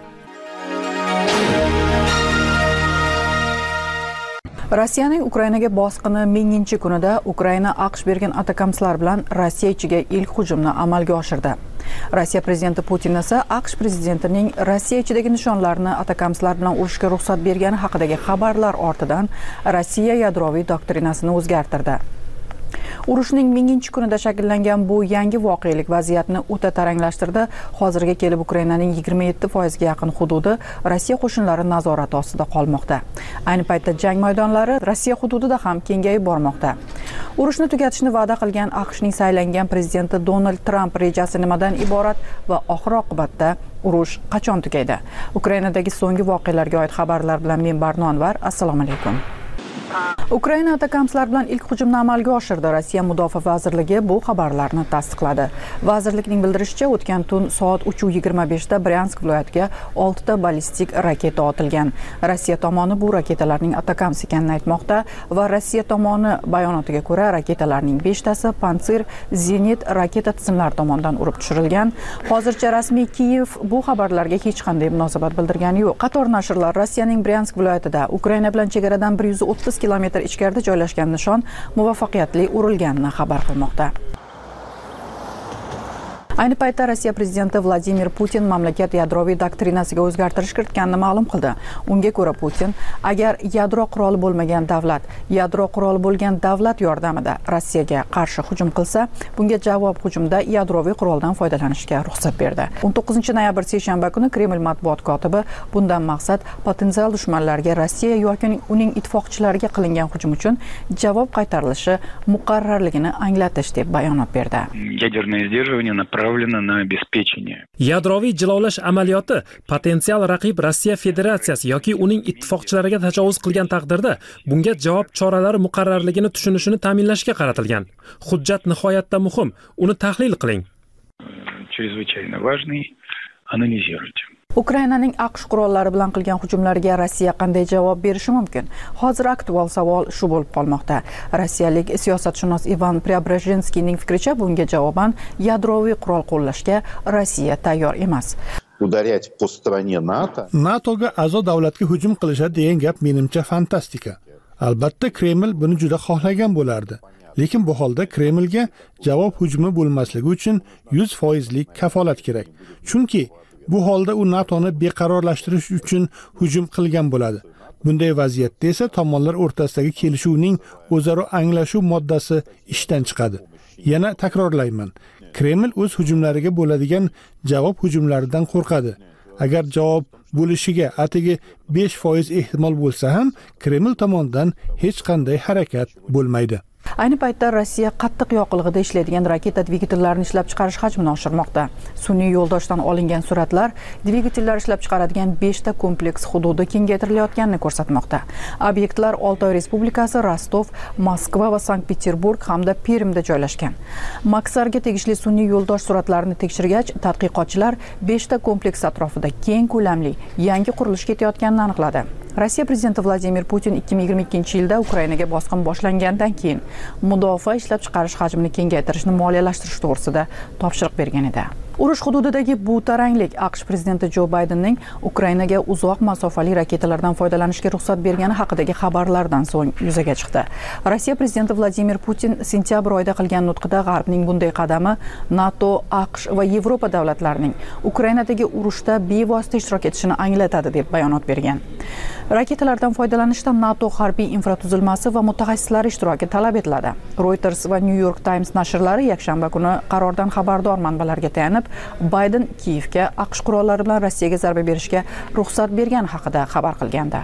Rossiyaning Ukrainaga bosqini 1000-kunida Ukraina AQSh bergan atakamslar bilan Rossiya ichiga ilk hujumni amalga oshirdi. Rossiya prezidenti Putin esa AQSh prezidentining Rossiya ichidagi nishonlarni atakamslar bilan urishga ruxsat bergani haqidagi xabarlar ortidan Rossiya yadroviy doktrinasini o'zgartirdi. Urushning 1000-kunida shakllangan bu yangi voqelik vaziyatni o'ta taranglashtirdi. Hozirga kelib Ukrainaning 27% ga yaqin hududi Rossiya qo'shinlari nazorati ostida qolmoqda. Ayni paytda jang maydonlari Rossiya hududida ham kengayib bormoqda. Urushni tugatishni va'da qilgan AQShning saylangan prezidenti Donald Tramp rejasi nimadan iborat va oxir oqibatda urush qachon tugaydi? Ukrainadagi so'nggi voqealarga oid xabarlar bilan men Barno Anvar. Assalomu alaykum. Ukraina atakamslar bilan ilk hujumni amalga oshirdi. Rossiya Mudofaa vazirligi bu xabarlarni tasdiqladi. Vazirlikning bildirishicha, o'tgan tun soat 3:25 da Bryansk viloyatiga 6 ta ballistik raketa otilgan. Rossiya tomoni bu raketalarning atakamsi ekanini aytmoqda va Rossiya tomoni bayonotiga ko'ra raketalarning 5 tasi Pantsir zenit raketa tizimlari tomonidan urib tushirilgan. Hozircha rasmiy Kiyev bu xabarlarga hech qanday munosabat bildirgani yo'q. Qator nashrlar Rossiyaning Bryansk viloyatida Ukraina bilan chegaradan 130 kilometr ichkarida joylashgan nishon muvaffaqiyatli urilganini xabar qilmoqda. Ayni paytda Rossiya prezidenti Vladimir Putin mamlakat yadroviy doktrinasiga o'zgartirish kiritganini ma'lum qildi. Unga ko'ra Putin, agar yadro quroli bo'lmagan davlat, yadro quroli bo'lgan davlat yordamida Rossiyaga qarshi hujum qilsa, bunga javob hujumda yadroviy quroldan foydalanishga ruxsat berdi. 19-noyabr seshanba kuni Kreml matbuot kotibi bundan maqsad potensial dushmanlarga Rossiya yoki uning ittifoqchilariga qilingan hujum uchun javob qaytarilishi muqarrarligini anglatish deb bayonot berdi. Ядерное сдерживание направлено на обеспечение. Yadroviy jilovlash amaliyoti potensial raqib Rossiya Federatsiyasi yoki uning ittifoqchilariga tajovuz qilgan taqdirda bunga javob choralari muqarrarligini tushunishini ta'minlashga qaratilgan. Hujjat nihoyatda muhim, uni tahlil qiling. Чрезвычайно важный, анализируйте. Ukrainaning AQSh qurollari bilan qilgan hujumlarga Rossiya qanday javob berishi mumkin? Hozir aktual savol shu bo'lib qolmoqda. Rossiyalik siyosatshunos Ivan Preobrazhenskiyning fikricha, bunga javoban yadroviy qurol qo'llashga Rossiya tayyor emas. Udarять по стране НАТО. NATOga a'zo davlatga hujum qilishadi degan gap menimcha fantastika. Albatta Kreml buni juda xohlagan bo'lardi. Lekin bu holda Kremlga javob hujumi bo'lmasligi uchun 100% kafolat kerak. Chunki bu holda u NATOni beqarorlashtirish uchun hujum qilgan bo'ladi. Bunday vaziyatda esa tomonlar o'rtasidagi kelishuvning o'zaro anglashuv moddasi ishdan chiqadi. Yana takrorlayman, Kreml o'z hujumlariga bo'ladigan javob hujumlaridan qo'rqadi. Agar javob bo'lishiga atigi 5% ehtimol bo'lsa ham, Kreml tomonidan hech qanday harakat bo'lmaydi. Ayni paytda Rossiya qattiq yoqilg'ida ishlaydigan raketa dvigatellarini ishlab chiqarish hajmini oshirmoqda. Sun'iy yo'ldoshdan olingan suratlar dvigatellar ishlab chiqaradigan 5 ta kompleks hududi kengaytirilayotganini ko'rsatmoqda. Obyektlar Oltoy Respublikasi, Rostov, Moskva va Sankt-Peterburg hamda Permda joylashgan. Maksarga tegishli sun'iy yo'ldosh suratlarini tekshirgach, tadqiqotchilar 5 ta kompleks atrofida keng ko'lamli yangi qurilish ketayotganini aniqladi. Rossiya prezidenti Vladimir Putin 2022-yilda Ukrainaga bosqin boshlangandan keyin mudofaa ishlab chiqarish hajmini kengaytirishni moliyalashtirish to'g'risida topshiriq bergan edi. Urush hududidagi bu taranglik AQSh prezidenti Jo Baydenning Ukrainaga uzoq masofali raketalardan foydalanishga ruxsat bergani haqidagi xabarlardan so'ng yuzaga chiqdi. Rossiya prezidenti Vladimir Putin sentyabr oyida qilgan nutqida G'arbning bunday qadami NATO, AQSh va Yevropa davlatlarining Ukrainadagi urushda bevosita ishtirok etishini anglatadi deb bayonot bergan. Raketalardan foydalanishda NATO harbiy infratuzilmasi va mutaxassislari ishtiroki talab etiladi. Reuters va New York Times nashrlari yakshanba kuni qarordan xabardor manbalarga tayanib, Bayden Kiyevga AQSh qurollari bilan Rossiyaga zarba berishga ruxsat bergani haqida xabar qilgandi.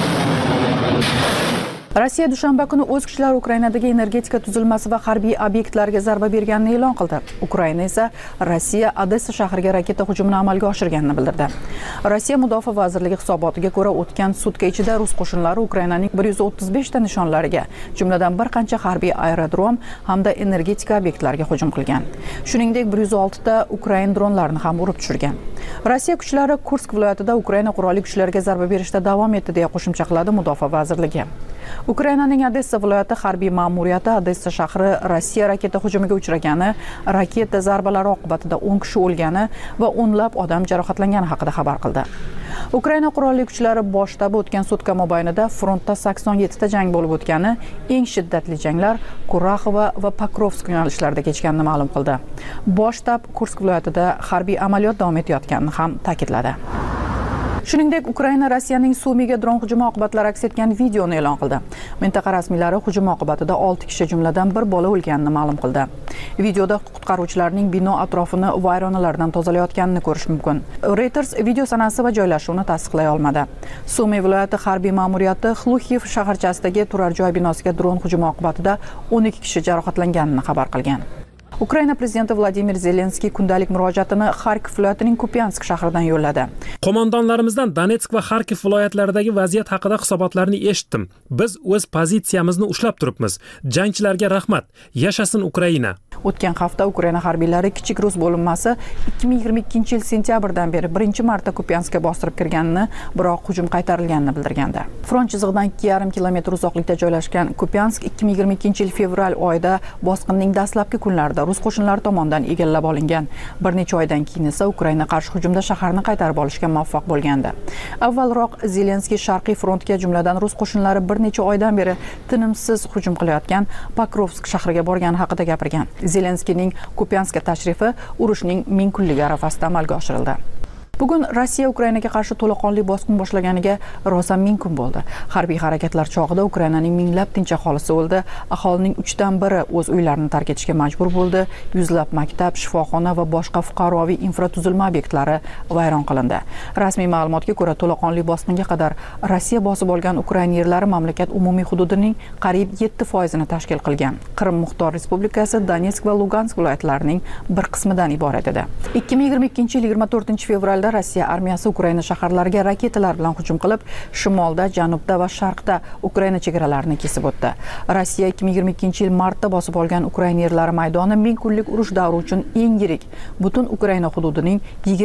Rossiya dushanba kuni o'z kuchlari Ukrainadagi energetika tuzilmasi va harbiy obyektlarga zarba berganini e'lon qildi. Ukraina esa Rossiya Odessa shahriga raketa hujumini amalga oshirganini bildirdi. Rossiya Mudofaa vazirligi hisobotiga ko'ra, o'tgan sutka ichida rus qo'shinlari Ukrainaning 135 ta nishonlariga, jumladan bir qancha harbiy aerodrom hamda energetika obyektlariga hujum qilgan. Shuningdek, 106 ta Ukrain dronlarini ham urib tushirgan. Rossiya kuchlari Kursk viloyatida Ukraina qurolli kuchlariga zarba berishda davom etdi, deya qo'shimcha qiladi Mudofaa vazirligi. Ukrainaning Odessa viloyati harbiy ma'muriyati Odessa shahri Rossiya raketa hujumiga uchragani, raketa zarbalari oqibatida 10 kishi o'lgani va o'nlab odam jarohatlangani haqida xabar qildi. Ukraina qurolli kuchlari bosh shtabi o'tgan sutka mobaynida frontda 87 ta jang bo'lib o'tgani, eng shiddatli janglar Kuraxova va Pokrovsk yo'nalishlarida kechganini ma'lum qildi. Bosh shtab Kursk viloyatida harbiy amaliyot davom etayotganini ham ta'kidladi. Shuningdek, Ukraina Rossiyaning Sumiga dron hujumi oqibatlari aks etgan videoni e'lon qildi. Mintaqa rasmiylari hujum oqibatida 6 kishi, jumladan bir bola o'lganini ma'lum qildi. Videoda qutqaruvchilarning bino atrofini vayronalardan tozalayotganini ko'rish mumkin. Reuters video sanasi va joylashuvini tasdiqlay olmadi. Sumi viloyati harbiy ma'muriyati Xluxiv shaharchasidagi turar joy binosiga dron hujumi oqibatida 12 kishi jarohatlanganini xabar qilgan. Ukraina prezidenti Vladimir Zelenskiy kundalik murojaatini Xarkov viloyatining Kupyansk shahridan yo'lladi. Qo'mondonlarimizdan Donetsk va Xarkov viloyatlaridagi vaziyat haqida hisobotlarni eshitdim. Biz o'z pozitsiyamizni ushlab turibmiz. Jangchilarga rahmat. Yashasin Ukraina. O'tgan hafta Ukraina harbiylari kichik rus bo'linmasi 2022-yil sentyabrdan beri birinchi marta Kupyanskga bostirib kirganini, biroq hujum qaytarilganini bildirgandi. Front chizig'idan 2,5 kilometr uzoqlikda joylashgan Kupyansk 2022-yil fevral oyida bosqinning dastlabki kunlarida rus qo'shinlari tomonidan egallab olingan. Bir necha oydan keyin esa Ukraina qarshi hujumda shaharni qaytarib olishga muvaffaq bo'lgandi. Avvalroq Zelenskiy Sharqiy frontga, jumladan rus qo'shinlari bir necha oydan beri tinimsiz hujum qilayotgan Pokrovsk shahriga borgani haqida gapirgan. Zelenskiyning Kupyanskga tashrifi urushning 1000 kunligi arafasida amalga oshirildi. Bugun Rossiya Ukrainaga qarshi to'laqonli bosqin boshlaganiga rosa 1000 kun bo'ldi. Harbiy harakatlar chog'ida Ukrainaning minglab tinch aholisi o'ldi. Aholining 3dan biri o'z uylarini tark etishga majbur bo'ldi. Yuzlab maktab, shifoxona va boshqa fuqaroviy infratuzilma obyektlari vayron qilindi. Rasmiy ma'lumotga ko'ra, to'laqonli bosqinga qadar Rossiya bosib olgan Ukraina yerlari mamlakat umumiy hududining qariyb 7% tashkil qilgan. Qrim Muxtor Respublikasi, Donetsk va Lugansk viloyatlarining bir qismidan iborat edi. 2022-yil 24-fevral Rossiya armiyasi Ukraina shaharlariga raketalar bilan hujum qilib, shimolda, janubda va sharqda Ukraina chegaralarini kesib o'tdi. Rossiya 2022-yil martda bosib olgan Ukraina yerlari maydoni 1000 kunlik urush davri uchun eng yirik, butun Ukraina hududining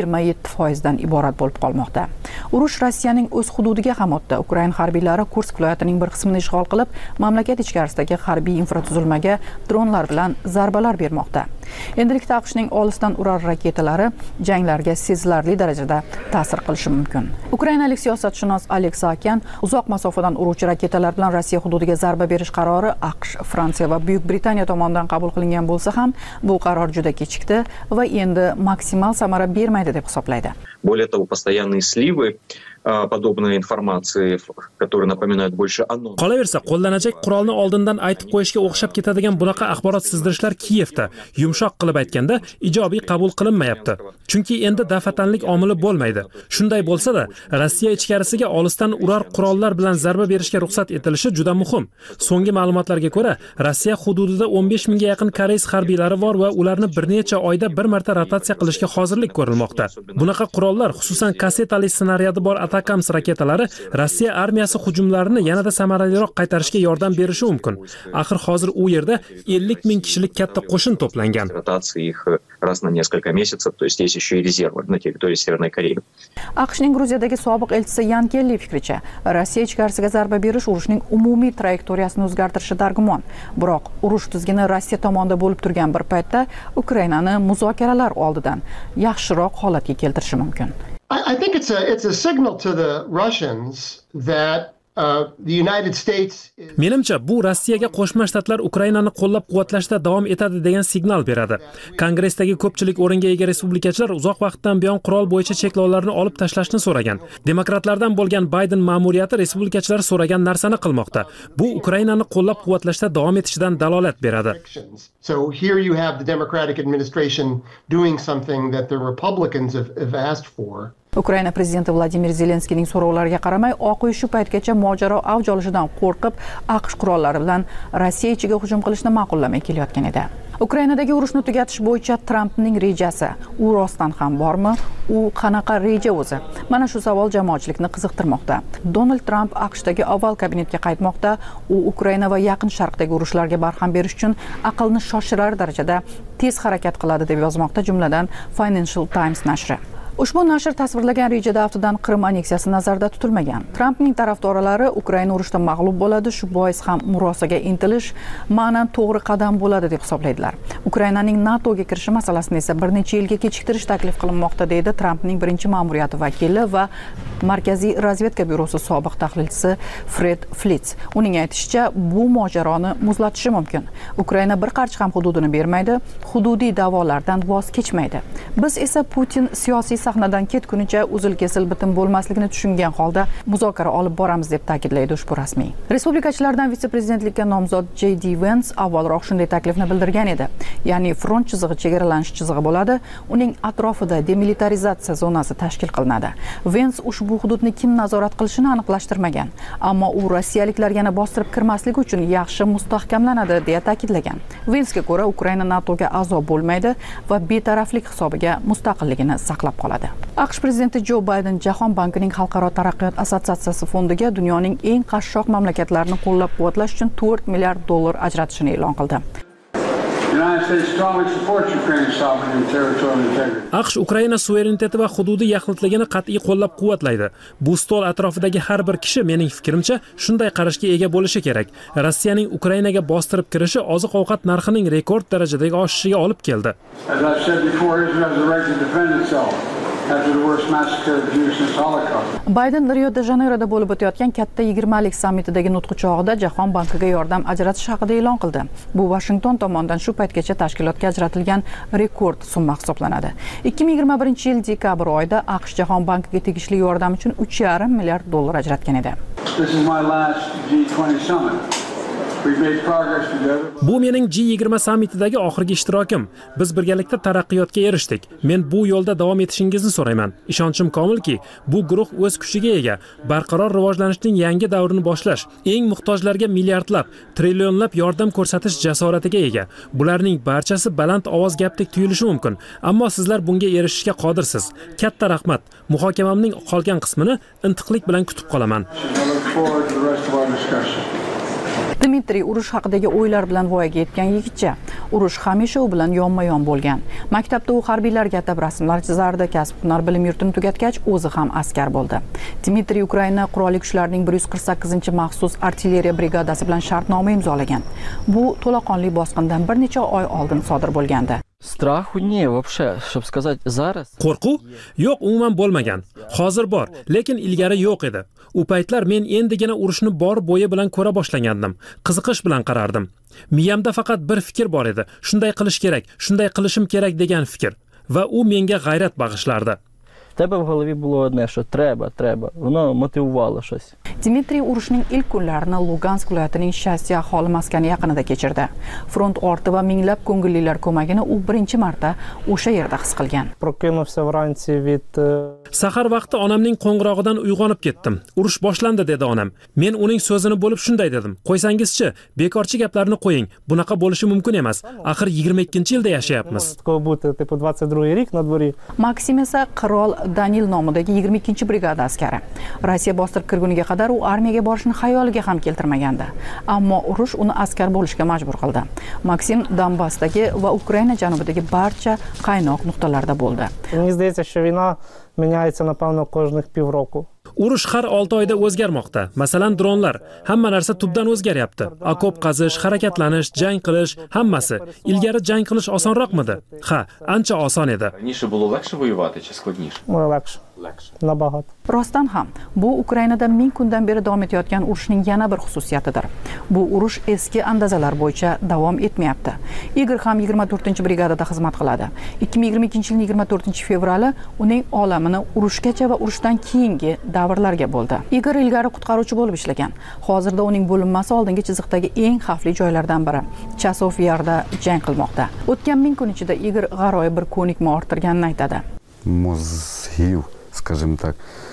27%dan iborat bo'lib qolmoqda. Urush Rossiyaning o'z hududiga ham o'tdi. Ukraina harbiylari Kursk viloyatining bir qismini ishg'ol qilib, mamlakat ichkarisidagi harbiy infratuzilmaga dronlar bilan zarbalar bermoqda. Endilikda AQShning olisdan urar raketalari janglarga sezilarli darajada ta'sir qilishi mumkin. Ukrainalik siyosatshunos Alex Akan uzoq masofadan uruvchi raketalar bilan Rossiya hududiga zarba berish qarori AQSh, Fransiya va Buyuk Britaniya tomonidan qabul qilingan bo'lsa ham, bu qaror juda kechikdi va endi maksimal samara bermaydi deb hisoblaydi. Более того, постоянные сливы подобной информации, которые напоминают больше анонс. Qolaversa, qo'llanajak qurolni oldindan aytib qo'yishga o'xshab ketadigan bunaqa axborot sizdirishlar Kiyevda, yumshoq qilib aytganda, ijobiy qabul qilinmayapti. Chunki endi dafatanlik omili bo'lmaydi. Shunday bo'lsa-da, Rossiya ichkarisiga olisdan urar qurollar bilan zarba berishga ruxsat etilishi juda muhim. So'nggi ma'lumotlarga ko'ra, Rossiya hududida 15 mingga yaqin koreys harbiylari bor va ularni bir necha oyda bir marta rotatsiya qilishga hozirlik ko'rilmoqda. Bunaqa qurollar, xususan kassetali snaryadi bor Atakams raketalari Rossiya armiyasi hujumlarini yanada samaraliroq qaytarishga yordam berishi mumkin. Axir hozir u yerda 50 ming kishilik katta qo'shin to'plangan. Их раз на несколько месяцев, то есть есть еще и резервы на территории Северной Кореи. AQShning Gruziyadagi sobiq elchisi Yan Kelli fikricha, Rossiya ichkarisiga zarba berish urushning umumiy trayektoriyasini o'zgartirishi dargumon. Biroq urush tizgini Rossiya tomonida bo'lib turgan bir paytda Ukrainani muzokaralar oldidan yaxshiroq holatga keltirishi mumkin. I think it's a signal to the Russians that Menimcha, bu Rossiyaga Qo'shma Shtatlar Ukrainani qo'llab-quvvatlashda davom etadi degan signal beradi. Kongressdagi ko'pchilik o'ringa ega respublikachilar uzoq vaqtdan buyon qurol bo'yicha cheklovlarni olib tashlashni so'ragan. Demokratlardan bo'lgan Bayden ma'muriyati respublikachilar so'ragan narsani qilmoqda. Bu Ukrainani qo'llab-quvvatlashda davom etishidan dalolat beradi. So here you have the Democratic administration doing something that the Republicans have asked for. Ukraina prezidenti Vladimir Zelenskiyning so'rovlariga qaramay, Oq uy shu paytgacha mojaro avj olishidan qo'rqib, AQSh qurollari bilan Rossiya ichiga hujum qilishni ma'qullamay kelayotgan edi. Ukrainadagi urushni tugatish bo'yicha Trampning rejasi, u rostdan ham bormi? U qanaqa reja o'zi? Mana shu savol jamoatchilikni qiziqtirmoqda. Donald Trump AQShdagi Oval kabinetga qaytmoqda. U Ukraina va Yaqin Sharqdagi urushlarga barham berish uchun aqlni shoshirar darajada tez harakat qiladi deb yozmoqda, jumladan Financial Times nashri. Ushbu nashr tasvirlagan rejada aftidan Qrim aneksiyasi nazarda tutilmagan. Trampning tarafdorlari Ukraina urushda mag'lub bo'ladi, shu bois ham murosaga intilish ma'nan to'g'ri qadam bo'ladi deb hisoblaydilar. Ukrainaning NATOga kirishi masalasini esa bir necha yilga kechiktirish taklif qilinmoqda, deydi Trampning birinchi ma'muriyati vakili va Markaziy razvedka byurosi sobiq tahlilchisi Fred Flitz. Uning aytishicha, bu mojaroni muzlatishi mumkin. Ukraina bir qarch ham hududini bermaydi, hududiy da'volardan voz kechmaydi. Biz esa Putin siyosiy sahnadan ketgunicha uzil-kesil bitim bo'lmasligini tushungan holda muzokara olib boramiz deb ta'kidlaydi ushbu rasmiy. Respublikachilardan vitse-prezidentlikka nomzod J.D. Vance avvalroq shunday taklifni bildirgan edi. Ya'ni front chizig'i chegaralanish chizig'i bo'ladi, uning atrofida demilitarizatsiya zonasi tashkil qilinadi. Vance ushbu hududni kim nazorat qilishini aniqlashtirmagan, ammo u rossiyaliklar yana bostirib kirmasligi uchun yaxshi mustahkamlanadi deya ta'kidlagan. Vance'ga ko'ra, Ukraina NATOga a'zo bo'lmaydi va betaraflik hisobiga mustaqilligini saqlab qoladi. AQSh prezidenti Jo Bayden Jahon bankining Xalqaro taraqqiyot assotsiatsiyasi fondiga dunyoning eng qashshoq mamlakatlarini qo'llab-quvvatlash uchun $4 milliard ajratishini e'lon qildi. AQSh Ukraina suvereniteti va hududiy yaxlitligini qat'iy qo'llab-quvvatlaydi. Bu stol atrofidagi har bir kishi mening fikrimcha shunday qarashga ega bo'lishi kerak. Rossiyaning Ukrainaga bostirib kirishi oziq-ovqat narxining rekord darajadagi oshishiga olib keldi. Bayden Rio-de-Janeyroda bo'lib o'tayotgan katta 20lik sammitidagi nutqi chog'ida Jahon bankiga yordam ajratish haqida e'lon qildi. Bu Washington tomonidan shu paytgacha tashkilotga ajratilgan rekord summa hisoblanadi. 2021-yil dekabr oyida AQSh Jahon bankiga tegishli yordam uchun $3,5 milliard ajratgan edi. Bu mening G20 sammitidagi oxirgi ishtirokim. Biz birgalikda taraqqiyotga erishdik. Men bu yo'lda davom etishingizni so'rayman. Ishonchim komilki, bu guruh o'z kuchiga ega, barqaror rivojlanishning yangi davrini boshlash, eng muhtojlarga milliardlab, trillionlab yordam ko'rsatish jasoratiga ega. Bularning barchasi baland ovoz gapdek tuyulishi mumkin, ammo sizlar bunga erishishga qodirsiz. Katta rahmat. Muhokamamning qolgan qismini intiqlik bilan kutib qolaman. Dmitriy urush haqidagi o'ylar bilan voyaga yetgan yigitcha. Urush hamisha u bilan yonma-yon bo'lgan. Maktabda u harbiylarga atab rasmlar chizardi, kasb-hunar bilim yurtini tugatgach, o'zi ham askar bo'ldi. Dmitriy Ukraina qurolli kuchlarining 148-maxsus artilleriya brigadasi bilan shartnoma imzolagan. Bu to'laqonli bosqindan bir necha oy oldin sodir bo'lgandi. Страху не вообще, чтобы сказать, зараз. Qo'rquv? Yo'q, umuman bo'lmagan. Hozir bor, lekin ilgari yo'q edi. U paytlar men endigina urushni bor bo'yi bilan ko'ra boshlagandim. Qiziqish bilan qarardim. Miyamda faqat bir fikr bor edi. Shunday qilish kerak, shunday qilishim kerak degan fikr va u menga g'ayrat bag'ishlardi. Тебе в голові було одне, що треба. Воно мотивувало щось. Dmitriy urushning ilk kunlarini Lugansk viloyatining Shastya aholi maskani yaqinida kechirdi. Front orti va minglab ko'ngillilar ko'magini u birinchi marta o'sha yerda his qilgan. Прокинувся вранці від Sahar vaqti onamning qo'ng'irog'idan uyg'onib ketdim. Urush boshlandi dedi onam. Men uning so'zini bo'lib shunday dedim. Qo'ysangizchi, bekorchi gaplarni qo'ying. Bunaqa bo'lishi mumkin emas. Axir 22-yilda yashayapmiz. Tipo 22 yil na dvori. Maksim esa qirol Danil nomidagi 22-brigada askari. Rossiya bostirib kirguniga qadar u armiyaga borishni xayoliga ham keltirmagandi. Ammo urush uni askar bo'lishga majbur qildi. Maksim Donbassdagi va Ukraina janubidagi barcha qaynoq nuqtalarda bo'ldi. Мені здається, що війна міняється, напевно, кожних півроку. Urush har 6 oyda o'zgarmoqda. Masalan, dronlar, hamma narsa tubdan o'zgaryapti. Okop qazish, harakatlanish, jang qilish, hammasi. Ilgari jang qilish osonroqmidi? Ha, ancha oson edi. Раніше було легше воювати чи складніше? Легше. Nabag'at. Rostdan ham bu Ukrainada 1000 kundan beri davom etayotgan urushning yana bir xususiyatidir. Bu urush eski andazalar bo'yicha davom etmayapti. Igor ham 24-brigadada xizmat qiladi. 2022-yilning 24-fevrali uning olamini urushgacha va urushdan keyingi davrlarga bo'ldi. Igor ilgari qutqaruvchi bo'lib ishlagan. Hozirda uning bo'linmasi oldingi chiziqdagi eng xavfli joylardan biri. Chasov Yarda jang qilmoqda. O'tgan 1000 kun ichida Igor g'aroyib bir ko'nikma orttirganini aytadi. Mozg'il, скажем так.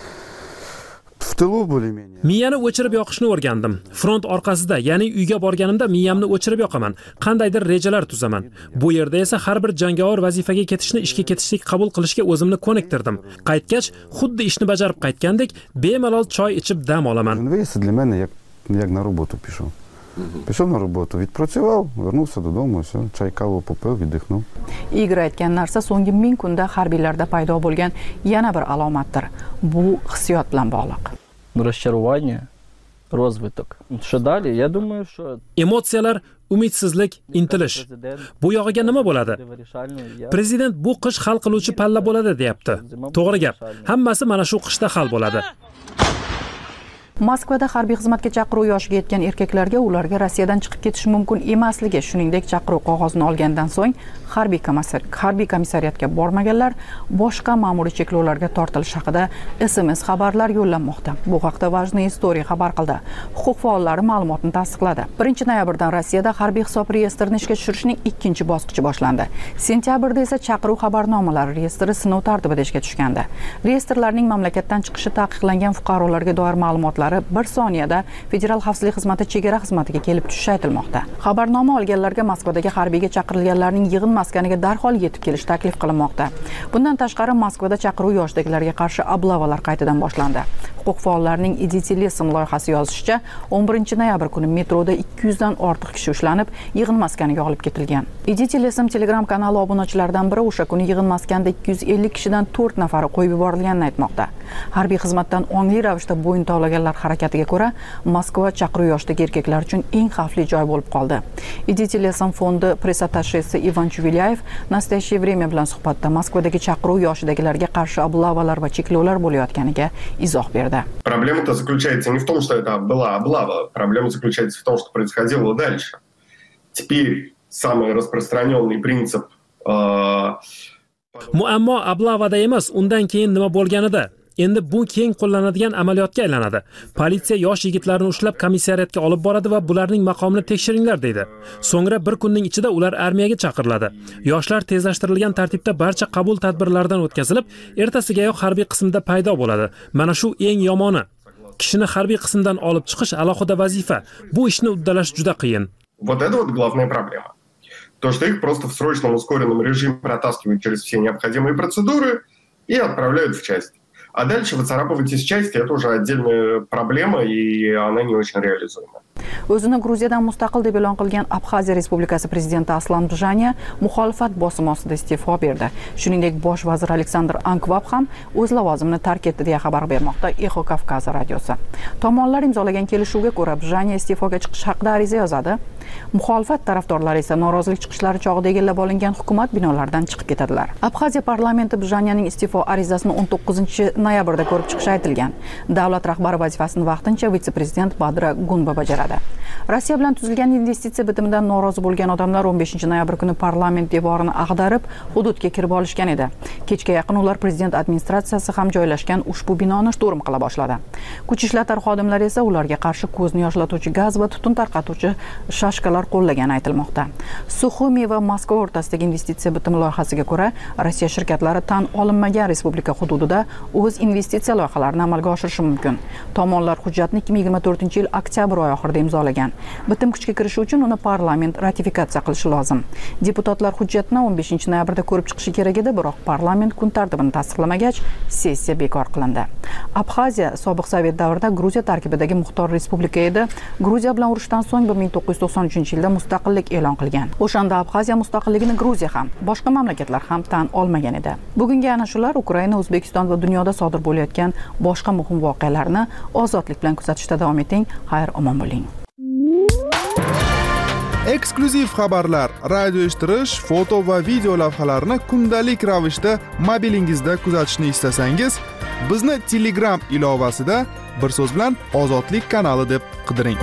В тылу более-менее. Miyani o'chirib yoqishni o'rgandim. Front orqasida, ya'ni uyga borganimda miyamni o'chirib yoqaman. Qandaydir rejalar tuzaman. Bu yerda esa har bir jangovar vazifaga ketishni ishga ketishlik qabul qilishga o'zimni ko'niktirdim. Qaytgach, xuddi ishni bajarib qaytgandek, bemalol choy ichib dam olaman. Для меня як на роботу пішов. Пішов на роботу, відпрацював, вернувся додому, все, чай, каву попив, віддихнув. Igor aytgan narsa so'nggi 1000 kunda harbiylarda paydo bo'lgan yana bir alomatdir. Bu hissiyot bilan bog'liq. Розчарування, розвиток. Що далі? Я думаю, що Emotsiyalar, umidsizlik, intilish. Bu yog'iga nima bo'ladi? Prezident bu qish hal qiluvchi palla bo'ladi, deyapti. To'g'ri gap. Hammasi mana shu qishda hal bo'ladi. Moskvada harbiy xizmatga chaqiruv yoshiga yetgan erkaklarga ularga Rossiyadan chiqib ketish mumkin emasligi, shuningdek chaqiruv qog'ozini olgandan so'ng harbiy komissariyatga bormaganlar boshqa ma'muriy cheklovlarga tortilish haqida SMS xabarlar yo'llanmoqda. Bu haqda Vajniy Story xabar qildi. Huquq faollari ma'lumotni tasdiqladi. 1-noyabrdan Rossiyada harbiy hisob reyestrini ishga tushirishning ikkinchi bosqichi boshlandi. Sentyabrda esa chaqiruv xabarnomalari reyestri sinov tartibida ishga tushgandi. Reyestrlarning mamlakatdan chiqishi taqiqlangan fuqarolarga doir ma'lumotlar bir soniyada Federal xavfsizlik xizmati chegara xizmatiga kelib tushishi aytilmoqda. Xabarnoma olganlarga Moskvadagi harbiyga chaqirilganlarning yig'in maskaniga darhol yetib kelish taklif qilinmoqda. Bundan tashqari Moskvada chaqiruv yoshidagilarga qarshi oblavalar qaytadan boshlandi. Huquq faollarining Iditi Lesam loyihasi yozishicha, 11-noyabr kuni metroda 200 dan ortiq kishi ushlanib, yig'in maskaniga olib ketilgan. Iditi Lesam Telegram kanali obunachilaridan biri o'sha kuni yig'in maskanda 250 kishidan 4 nafari qo'yib yuborilganini aytmoqda. Harbiy xizmatdan ongli ravishda bo'yin tovlaganlar harakatiga ko'ra, Moskva chaqiruv yoshidagi erkaklar uchun eng xavfli joy bo'lib qoldi. Iditi Lesam fondi press-attashesi Ivan Chuvilyayev Nastoящее время bilan suhbatda Moskvadagi chaqiruv yoshidagilarga qarshi oblavalar va cheklovlar bo'layotganiga izoh berdi. Проблема-то заключается не в том, что это была облава. Проблема заключается в том, что происходило дальше. Теперь самый распространенный принцип... Muammo oblavada emas, undan keyin nima bo'lganida. Endi bu keng qo'llanadigan amaliyotga aylanadi. Politsiya yosh yigitlarni ushlab komissariyatga olib boradi va bularning maqomini tekshiringlar deydi. So'ngra bir kunning ichida ular armiyaga chaqiriladi. Yoshlar tezlashtirilgan tartibda barcha qabul tadbirlaridan o'tkazilib, ertasigayoq harbiy qismda paydo bo'ladi. Mana shu eng yomoni. Kishini harbiy qismdan olib chiqish alohida vazifa. Bu ishni uddalash juda qiyin. Вот это вот главная проблема. То, что их просто в срочном ускоренном режиме протаскивают через все необходимые процедуры и отправляют в часть. А дальше выцарапывать из части — это уже отдельная проблема, и она не очень реализуема. O'zini Gruziyadan mustaqil deb e'lon qilgan Abxaziya Respublikasi prezidenti Aslan Bjanya muxolifat bosimi ostida iste'fo berdi. Shuningdek, bosh vazir Aleksandr Ankvab ham o'z lavozimini tark etdi deya xabar bermoqda Echo Kavkaz radiosi. Tomonlar imzolagan kelishuvga ko'ra Bjanya iste'foga chiqish haqida ariza yozadi. Muxolifat tarafdorlari esa norozilik chiqishlari chog'ida egallab olingan hukumat binolaridan chiqib ketadilar. Abxaziya parlamenti Bjanyaning iste'fo arizasini 19-noyabrda ko'rib chiqishi aytilgan. Davlat rahbari vazifasini vaqtincha vitse-prezident Badra Gunba bajaradi. Rossiya bilan tuzilgan investitsiya bitimidan norozi bo'lgan odamlar 15-noyabr kuni parlament devorini ag'darib, hududga kirib olishgan edi. Kechga yaqin ular prezident administratsiyasi ham joylashgan ushbu binoni shturm qila boshladi. Kuch ishlatari xodimlari esa ularga qarshi ko'zni yoshlatuvchi gaz va tutun tarqatuvchi shashkalar qo'llagani aytilmoqda. Suxumi va Moskva o'rtasidagi investitsiya bitimi loyihasiga ko'ra, Rossiya shirkatlari tan olinmagan respublika hududida o'z investitsiya loyihalarini amalga oshirishi mumkin. Tomonlar hujjatni 2024-yil oktyabr oyi oxirida imzolagan. Bitim kuchga kirishi uchun uni parlament ratifikatsiya qilishi lozim. Deputatlar hujjatni 15-noyabrda ko'rib chiqishi kerak edi, biroq parlament kun tartibini tasdiqlamagach, sessiya bekor qilindi. Abxaziya sobiq Sovet davrida Gruziya tarkibidagi muxtor respublika edi. Gruziya bilan urushdan so'ng 1990 1993-yilda mustaqillik e'lon qilgan. O'shanda Abxaziya mustaqilligini Gruziya ham, boshqa mamlakatlar ham tan olmagan edi. Bugungi ana shular Ukraina, O'zbekiston va dunyoda sodir bo'layotgan boshqa muhim voqealarni ozodlik bilan kuzatishda davom eting. Xayr-omon bo'ling. Eksklyuziv xabarlar, radio eshittirish, foto va video lavhalarni kundalik ravishda mobilingizda kuzatishni istasangiz, bizni Telegram ilovasida bir so'z bilan Ozodlik kanali deb qidiring.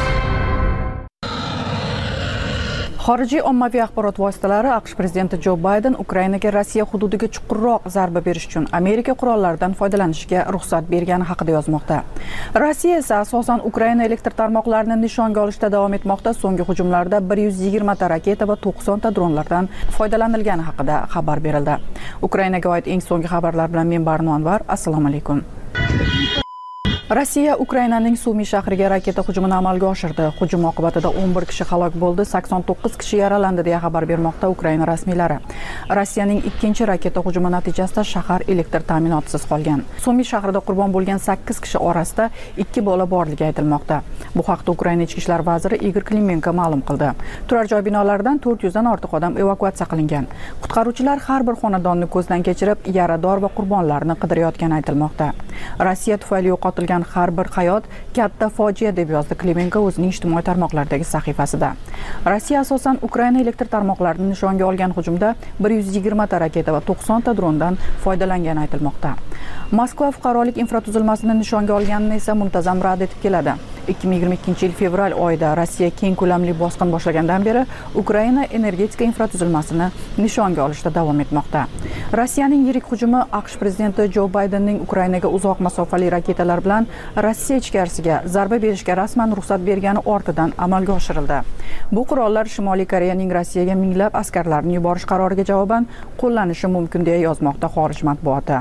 Xorijiy ommaviy axborot vositalari AQSh prezidenti Jo Bayden Ukrainaga Rossiya hududiga chuqurroq zarba berish uchun Amerika qurollaridan foydalanishga ruxsat bergani haqida yozmoqda. Rossiya esa asosan Ukraina elektr tarmoqlarini nishonga olishda davom etmoqda. So'nggi hujumlarda 120 ta raketa va 90 ta dronlardan foydalanilgani haqida xabar berildi. Ukrainaga oid eng so'nggi xabarlar bilan men Barno Anvar. Assalomu alaykum. Rossiya Ukrainaning Sumi shahriga raketa hujumini amalga oshirdi. Hujum oqibatida 11 kishi halok bo'ldi, 89 kishi yaralandi deya xabar bermoqda Ukraina rasmiylari. Rossiyaning ikkinchi raketa hujumi natijasida shahar elektr ta'minotisiz qolgan. Sumi shahrida qurbon bo'lgan 8 kishi orasida 2 bola borligi aytilmoqda. Bu haqda Ukraina ichki ishlar vaziri Igor Klimenko ma'lum qildi. Turar joy binolaridan 400 dan ortiq odam evakuatsiya qilingan. Qutqaruvchilar har bir xonadonni ko'zdan kechirib, yarador va qurbonlarni qidirayotgani aytilmoqda. Rossiya tufayli yo'qotilgan har bir hayot katta fojia deb yozdi Klimenko o'zining ijtimoiy tarmoqlardagi sahifasida. Rossiya asosan Ukraina elektr tarmoqlarini nishonga olgan hujumda 120 ta raketa va 90 ta drondan foydalangani aytilmoqda. Moskva fuqarolik infratuzilmasini nishonga olganini esa muntazam rad etib keladi. 2022 yil fevral oyida Rossiya keng ko'lamli bosqin boshlagandan beri Ukraina energetika infratuzilmasini nishonga olishda davom etmoqda. Rossiyaning yirik hujumi AQSh prezidenti Jo Baydenning Ukrainaga uzoq masofali raketalar bilan Rossiya ichkarisiga zarba berishga rasman ruxsat bergani ortidan amalga oshirildi. Bu qurollar Shimoliy Koreyaning Rossiyaga minglab askarlarni yuborish qaroriga javoban qo'llanishi mumkin deya yozmoqda xorij matbuoti.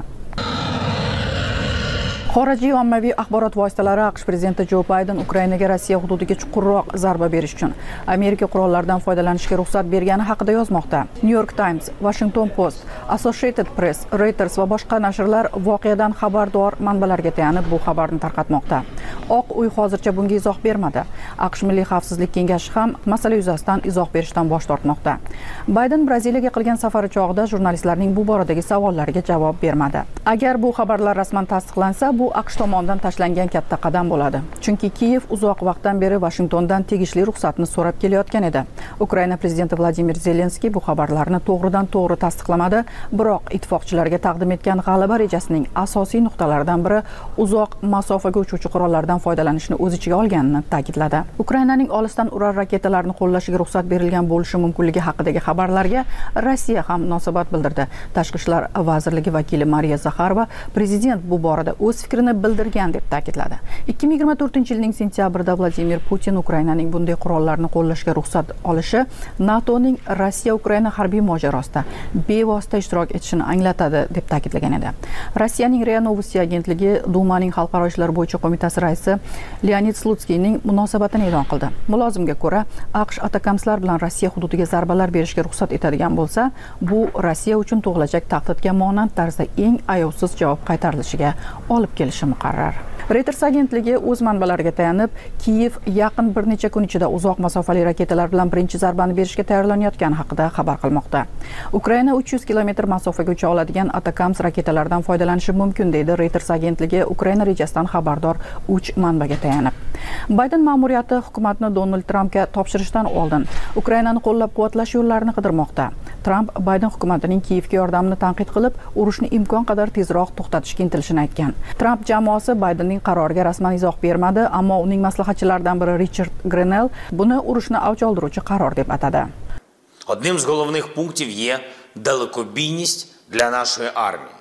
Xorijiy ommaviy axborot vositalari AQSh prezidenti Jo Bayden Ukrainaga Rossiya hududiga chuqurroq zarba berish uchun Amerika qurollaridan foydalanishga ruxsat bergani haqida yozmoqda. New York Times, Washington Post, Associated Press, Reuters va boshqa nashrlar voqeadan xabardor manbalarga tayanib bu xabarni tarqatmoqda. Oq uy hozircha bunga izoh bermadi. AQSh Milliy xavfsizlik kengashi ham masala yuzasidan izoh berishdan bosh tortmoqda. Bayden Braziliyaga qilgan safari chog'ida jurnalistlarning bu boradagi savollariga javob bermadi. Agar bu xabarlar rasman tasdiqlansa, bu AQSh tomonidan tashlangan katta qadam bo'ladi. Chunki Kiyev uzoq vaqtdan beri Washingtondan tegishli ruxsatni so'rab kelayotgan edi. Ukraina prezidenti Vladimir Zelenskiy bu xabarlarni to'g'ridan-to'g'ri tasdiqlamadi, biroq ittifoqchilarga taqdim etgan g'alaba rejasining asosiy nuqtalaridan biri uzoq masofaga uchuvchi qurollardan foydalanishni o'z ichiga olganini ta'kidladi. Ukrainaning olisdan urar raketalarni qo'llashiga ruxsat berilgan bo'lishi mumkinligi haqidagi xabarlarga Rossiya ham munosabat bildirdi. Tashqi ishlar vazirligi vakili Mariya Zakharova prezident bu borada o'z fikrini bildirgan deb ta'kidladi. 2024-yilning sentyabrida Vladimir Putin Ukrainaning bunday qurollarni qo'llashga ruxsat olishi NATOning Rossiya-Ukraina harbiy mojarosida bevosita ishtirok etishini anglatadi deb ta'kidlagan edi. Rossiyaning RIA Novosti agentligi Dumaning xalqaro ishlar bo'yicha qo'mitasi raisi Leonid Slutskiyning munosabatini e'lon qildi. Mulozimga ko'ra, AQSh atakamslar bilan Rossiya hududiga zarbalar berishga ruxsat etadigan bo'lsa, bu Rossiya uchun tug'ilajak tahdidga monand tarzda eng ayovsiz javob qaytarilishiga olib kelishi muqarrar. Reuters agentligi o'z manbalariga tayanib, Kiyev yaqin bir necha kun ichida uzoq masofali raketalar bilan birinchi zarbani berishga tayyorlanayotgani haqida xabar qilmoqda. Ukraina 300 kilometr masofaga ucha oladigan Atakams raketalardan foydalanishi mumkin deydi Reuters agentligi Ukraina rejasidan xabardor 3 manbaga tayanib. Bayden ma'muriyati hukumatni Donald Trampga topshirishdan oldin Ukrainani qo'llab-quvvatlash yo'llarini qidirmoqda. Tramp Bayden hukumatining Kiyevga yordamini tanqid qilib, urushni imkon qadar tezroq to'xtatishga intilishini aytgan. Tramp jamoasi Baydenning qaroriga rasman izoh bermadi, ammo uning maslahatchilaridan biri Richard Grenell buni urushni avj oldiruvchi qaror deb atadi. Одним з головних пунктів є далекобійність для нашої армії.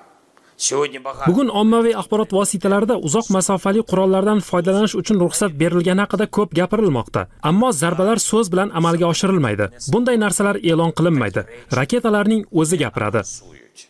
Bugun ommaviy axborot vositalarida uzoq masofali qurollardan foydalanish uchun ruxsat berilgani haqida ko'p gapirilmoqda. Ammo zarbalar so'z bilan amalga oshirilmaydi. Bunday narsalar e'lon qilinmaydi. Raketalarning o'zi gapiradi.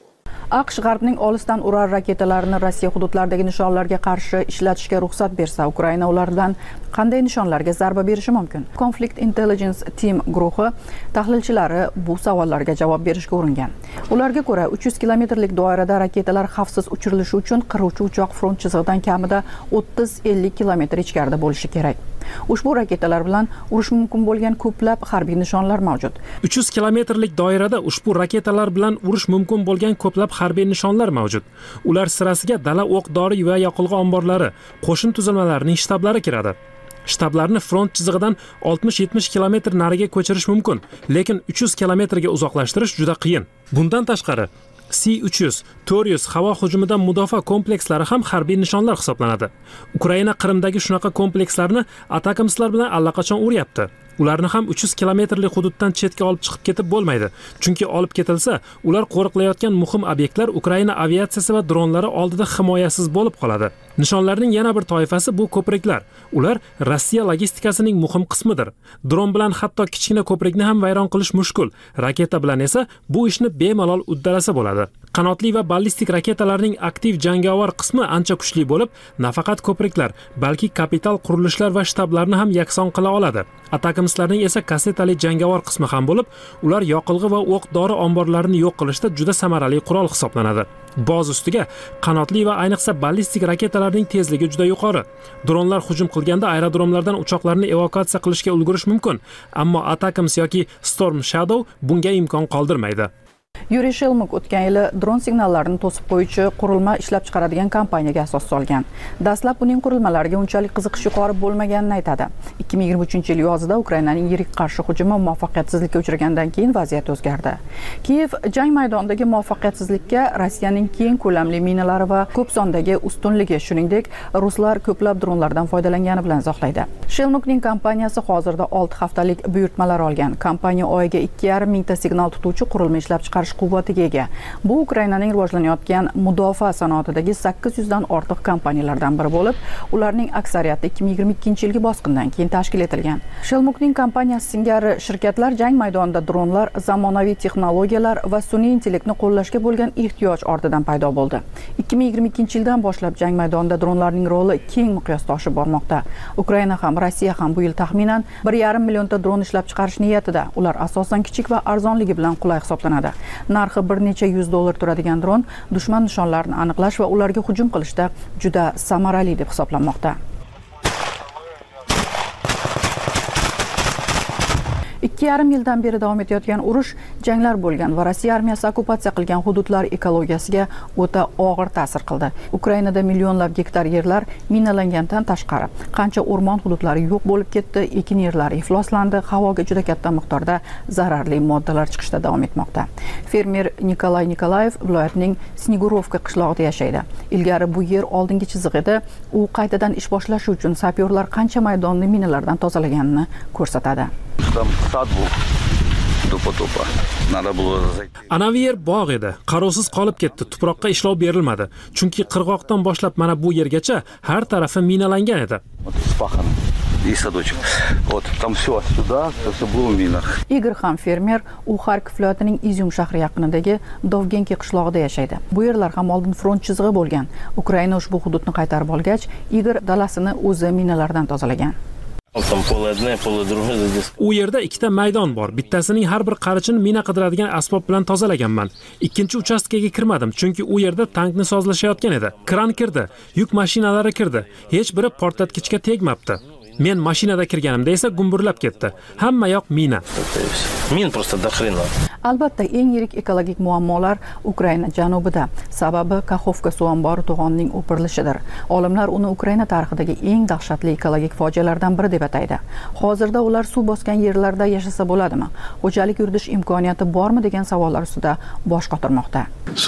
AQSh G'arbning olisdan urar raketalarini Rossiya hududlaridagi nishonlarga qarshi ishlatishga ruxsat bersa, Ukraina ulardan qanday nishonlarga zarba berishi mumkin? Conflict Intelligence Team guruhi tahlilchilari bu savollarga javob berishga uringan. Ularga ko'ra, 300 kilometrlik doirada raketalar xavfsiz uchirilishi uchun qiruvchi uchoq front chizig'idan kamida 30-50 kilometr ichkarida bo'lishi kerak. Ushbu raketalar bilan urish mumkin bo'lgan ko'plab harbiy nishonlar mavjud. 300 kilometrlik doirada ushbu raketalar bilan urish mumkin bo'lgan ko'plab harbiy nishonlar mavjud. Ular sirasiga dala o'q-dori va yoqilg'i omborlari, qo'shin tuzilmalarining shtablari kiradi. Shtablarni front chizig'idan 60-70 kilometr nariga ko'chirish mumkin, lekin 300 kilometrga uzoqlashtirish juda qiyin. Bundan tashqari, C-300, Taurus havo hujumidan mudofaa komplekslari ham harbiy nishonlar hisoblanadi. Ukraina Qrimdagi shunaqa komplekslarni Atakamslar bilan allaqachon uryapti. Ularni ham 300 kilometrlik hududdan chetga olib chiqib ketib bo'lmaydi. Chunki olib ketilsa, ular qo'riqlayotgan muhim obyektlar Ukraina aviatsiyasi va dronlari oldida himoyasiz bo'lib qoladi. Nishonlarning yana bir toifasi bu ko'priklar. Ular Rossiya logistikasining muhim qismidir. Dron bilan hatto kichkina ko'prikni ham vayron qilish mushkul. Raketa bilan esa bu ishni bemalol uddalasa bo'ladi. Qanotli va ballistik raketalarning aktiv jangovar qismi ancha kuchli bo'lib, nafaqat ko'priklar, balki kapital qurilishlar va shtablarni ham yakson qila oladi. Atakamslarning esa kassetali jangovar qismi ham bo'lib, ular yoqilg'i va o'q-dori omborlarini yo'q qilishda juda samarali qurol hisoblanadi. Boz ustiga qanotli va ayniqsa ballistik raketalarning tezligi juda yuqori. Dronlar hujum qilganda aerodromlardan uchoqlarni evakuatsiya qilishga ulgurish mumkin, ammo Atakams yoki Storm Shadow bunga imkon qoldirmaydi. Yuriy Shelmuk o'tgan yili dron signallarini to'sib qo'yuvchi qurilma ishlab chiqaradigan kompaniyaga asos solgan. Dastlab uning qurilmalariga unchalik qiziqish yuqori bo'lmaganini aytadi. 2023-yil yozida Ukrainaning yirik qarshi hujumi muvaffaqiyatsizlikka uchragandan keyin vaziyat o'zgardi. Kiyev jang maydonidagi muvaffaqiyatsizlikka Rossiyaning keng ko'lamli minalari va ko'p sondagi ustunligi, shuningdek, ruslar ko'plab dronlardan foydalangani bilan izohlaydi. Shelmukning kompaniyasi hozirda 6 haftalik buyurtmalar olgan. Kompaniya oyiga 2,5 mingta signal tutuvchi qurilma ishlab chiqarish quvvatiga ega. Bu Ukrainaning rivojlanayotgan mudofaa sanoatidagi 800 dan ortiq kompaniyalardan biri bo'lib, ularning aksariyati 2022-yilgi bosqindan keyin tashkil etilgan. Shelmukning kompaniyasi singari shirkatlar jang maydonida dronlar, zamonaviy texnologiyalar va sun'iy intellektni qo'llashga bo'lgan ehtiyoj ortidan paydo bo'ldi. 2022-yildan boshlab jang maydonida dronlarning roli keng miqyosda oshib bormoqda. Ukraina ham, Rossiya ham bu yil taxminan 1,5 millionta dron ishlab chiqarish niyatida. Ular asosan kichik va arzonligi bilan qulay hisoblanadi. Narxi bir necha $100 turadigan dron dushman nishonlarini aniqlash va ularga hujum qilishda juda samarali deb hisoblanmoqda. 2,5 yildan beri davom etayotgan urush, janglar bo'lgan va Rossiya armiyasi okkupatsiya qilgan hududlar ekologiyasiga o'ta og'ir ta'sir qildi. Ukrainada millionlab gektar yerlar minalangandan tashqari, qancha o'rmon hududlari yo'q bo'lib ketdi, ekin yerlari ifloslandi, havoga juda katta miqdorda zararli moddalar chiqishda davom etmoqda. Fermer Nikolay Nikolayev viloyatning Snegurovka qishlog'ida yashaydi. Ilgari bu yer oldingi chiziq edi. U qaytadan ish boshlashi uchun sapyorlar qancha maydonni minalardan tozalaganini ko'rsatadi. Там сад был до потопа. Надо было Anavi yer bog' edi. Qarovsiz qolib ketdi. Tuproqqa ishlov berilmadi. Chunki qirg'oqdan boshlab mana bu yergacha har tarafi minalangan edi. Спахан и садочек. Вот там все сюда, все было в минах. Igor ham fermer, u Xarkov viloyatining Izyum shahri yaqinidagi Dovgenki qishlog'ida yashaydi. Bu yerlar ham oldin front chizig'i bo'lgan. Ukraina ushbu hududni qaytarib olgach, Igor dalasini o'zi minalardan tozalagan. U yerda ikkita maydon bor. Bittasining har bir qarichini mina qidiradigan asbob bilan tozalaganman. Ikkinchi uchastkaga kirmadim, chunki u yerda tankni sozlashayotgan edi. Kran kirdi, yuk mashinalari kirdi. Hech biri portlatgichga tegmabdi. Men mashinada kirganimda esa gumburlab ketdi. Hamma yoq mina. Min просто до хрена. Albatta, eng yirik ekologik muammolar Ukraina janubida. Sababi Kaxovka suv ombori to'g'onining o'pirilishidir. Olimlar uni Ukraina tarixidagi eng dahshatli ekologik fojialardan biri deb ataydi. Hozirda ular suv bosgan yerlarda yashasa bo'ladimi? Xo'jalik yuritish imkoniyati bormi degan savollar ustida bosh qotirmoqda.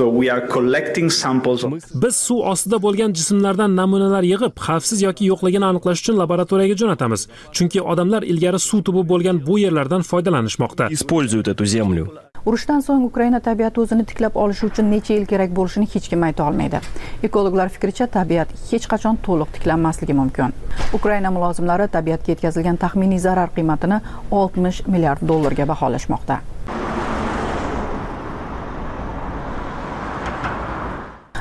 Biz suv ostida bo'lgan jismlardan namunalar yig'ib, xavfsiz yoki yo'qligini aniqlash uchun laboratoriyaga jo'natamiz. Chunki odamlar ilgari suv tubi bo'lgan bu yerlardan foydalanishmoqda. Используют эту землю. Urushdan so'ng Ukraina tabiati o'zini tiklab olishi uchun necha yil kerak bo'lishini hech kim ayta olmaydi. Ekologlar fikricha, tabiat hech qachon to'liq tiklanmasligi mumkin. Ukraina mulozimlari tabiatga yetkazilgan taxminiy zarar qiymatini $60 milliard ga baholashmoqda.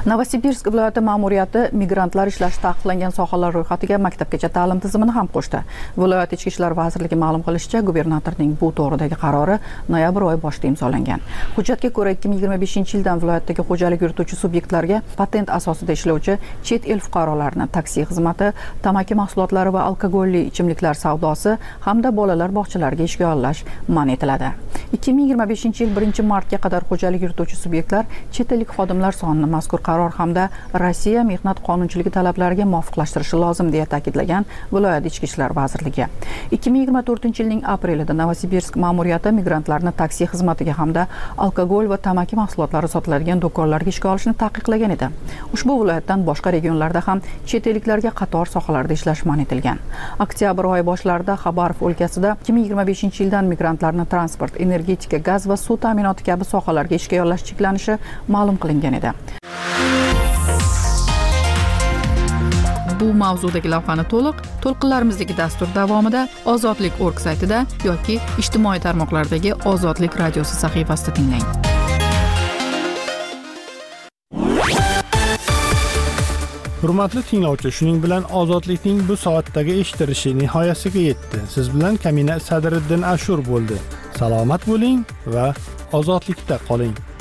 Novosibirsk viloyati ma'muriyati migrantlar ishlashi taqiqlangan sohalar ro'yxatiga maktabgacha ta'lim tizimini ham qo'shdi. Viloyat Ichki ishlar vazirligi ma'lum qilishicha, gubernatorning bu to'g'ridagi qarori noyabr oyi boshida imzolangan. Hujjatga ko'ra 2025-yildan viloyatdagi xo'jalik yurituvchi subyektlarga patent asosida ishlovchi chet el fuqarolarini taksi xizmati, tamaki mahsulotlari va alkogolli ichimliklar savdosi hamda bolalar bog'chalariga ishga yollash man etiladi. 2025-yil 1-martga qadar xo'jalik yurituvchi subyektlar chet ellik xodimlar sonini mazkur qaror hamda Rossiya mehnat qonunchiligi talablariga muvofiqlashtirishi lozim deya ta'kidlagan viloyat Ichki ishlar vazirligi. 2024-yilning aprelida Novosibirsk ma'muriyati migrantlarni taksi xizmatiga hamda alkogol va tamaki mahsulotlari sotiladigan do'konlarga ishga olishni taqiqlagan edi. Ushbu viloyatdan boshqa regionlarda ham chet elliklarga qator sohalarda ishlash man etilgan. Oktyabr oyi boshlarida Xabarov o'lkasida 2025-yildan migrantlarni transport, energetika, gaz va suv ta'minoti kabi sohalarga ishga yollash cheklanishi ma'lum qilingan edi. Bu mavzudagi lavhani to'lqinlarimizdagi dastur davomida Ozodlik.org saytida yoki ijtimoiy tarmoqlardagi Ozodlik radiosi sahifasida tinglang. Hurmatli tinglovchi, shuning bilan Ozodlikning bu soatdagi eshitilishi nihoyasiga yetdi. Siz bilan Kamina Sadriddin Ashur bo'ldi. Salomat bo'ling va ozodlikda qoling.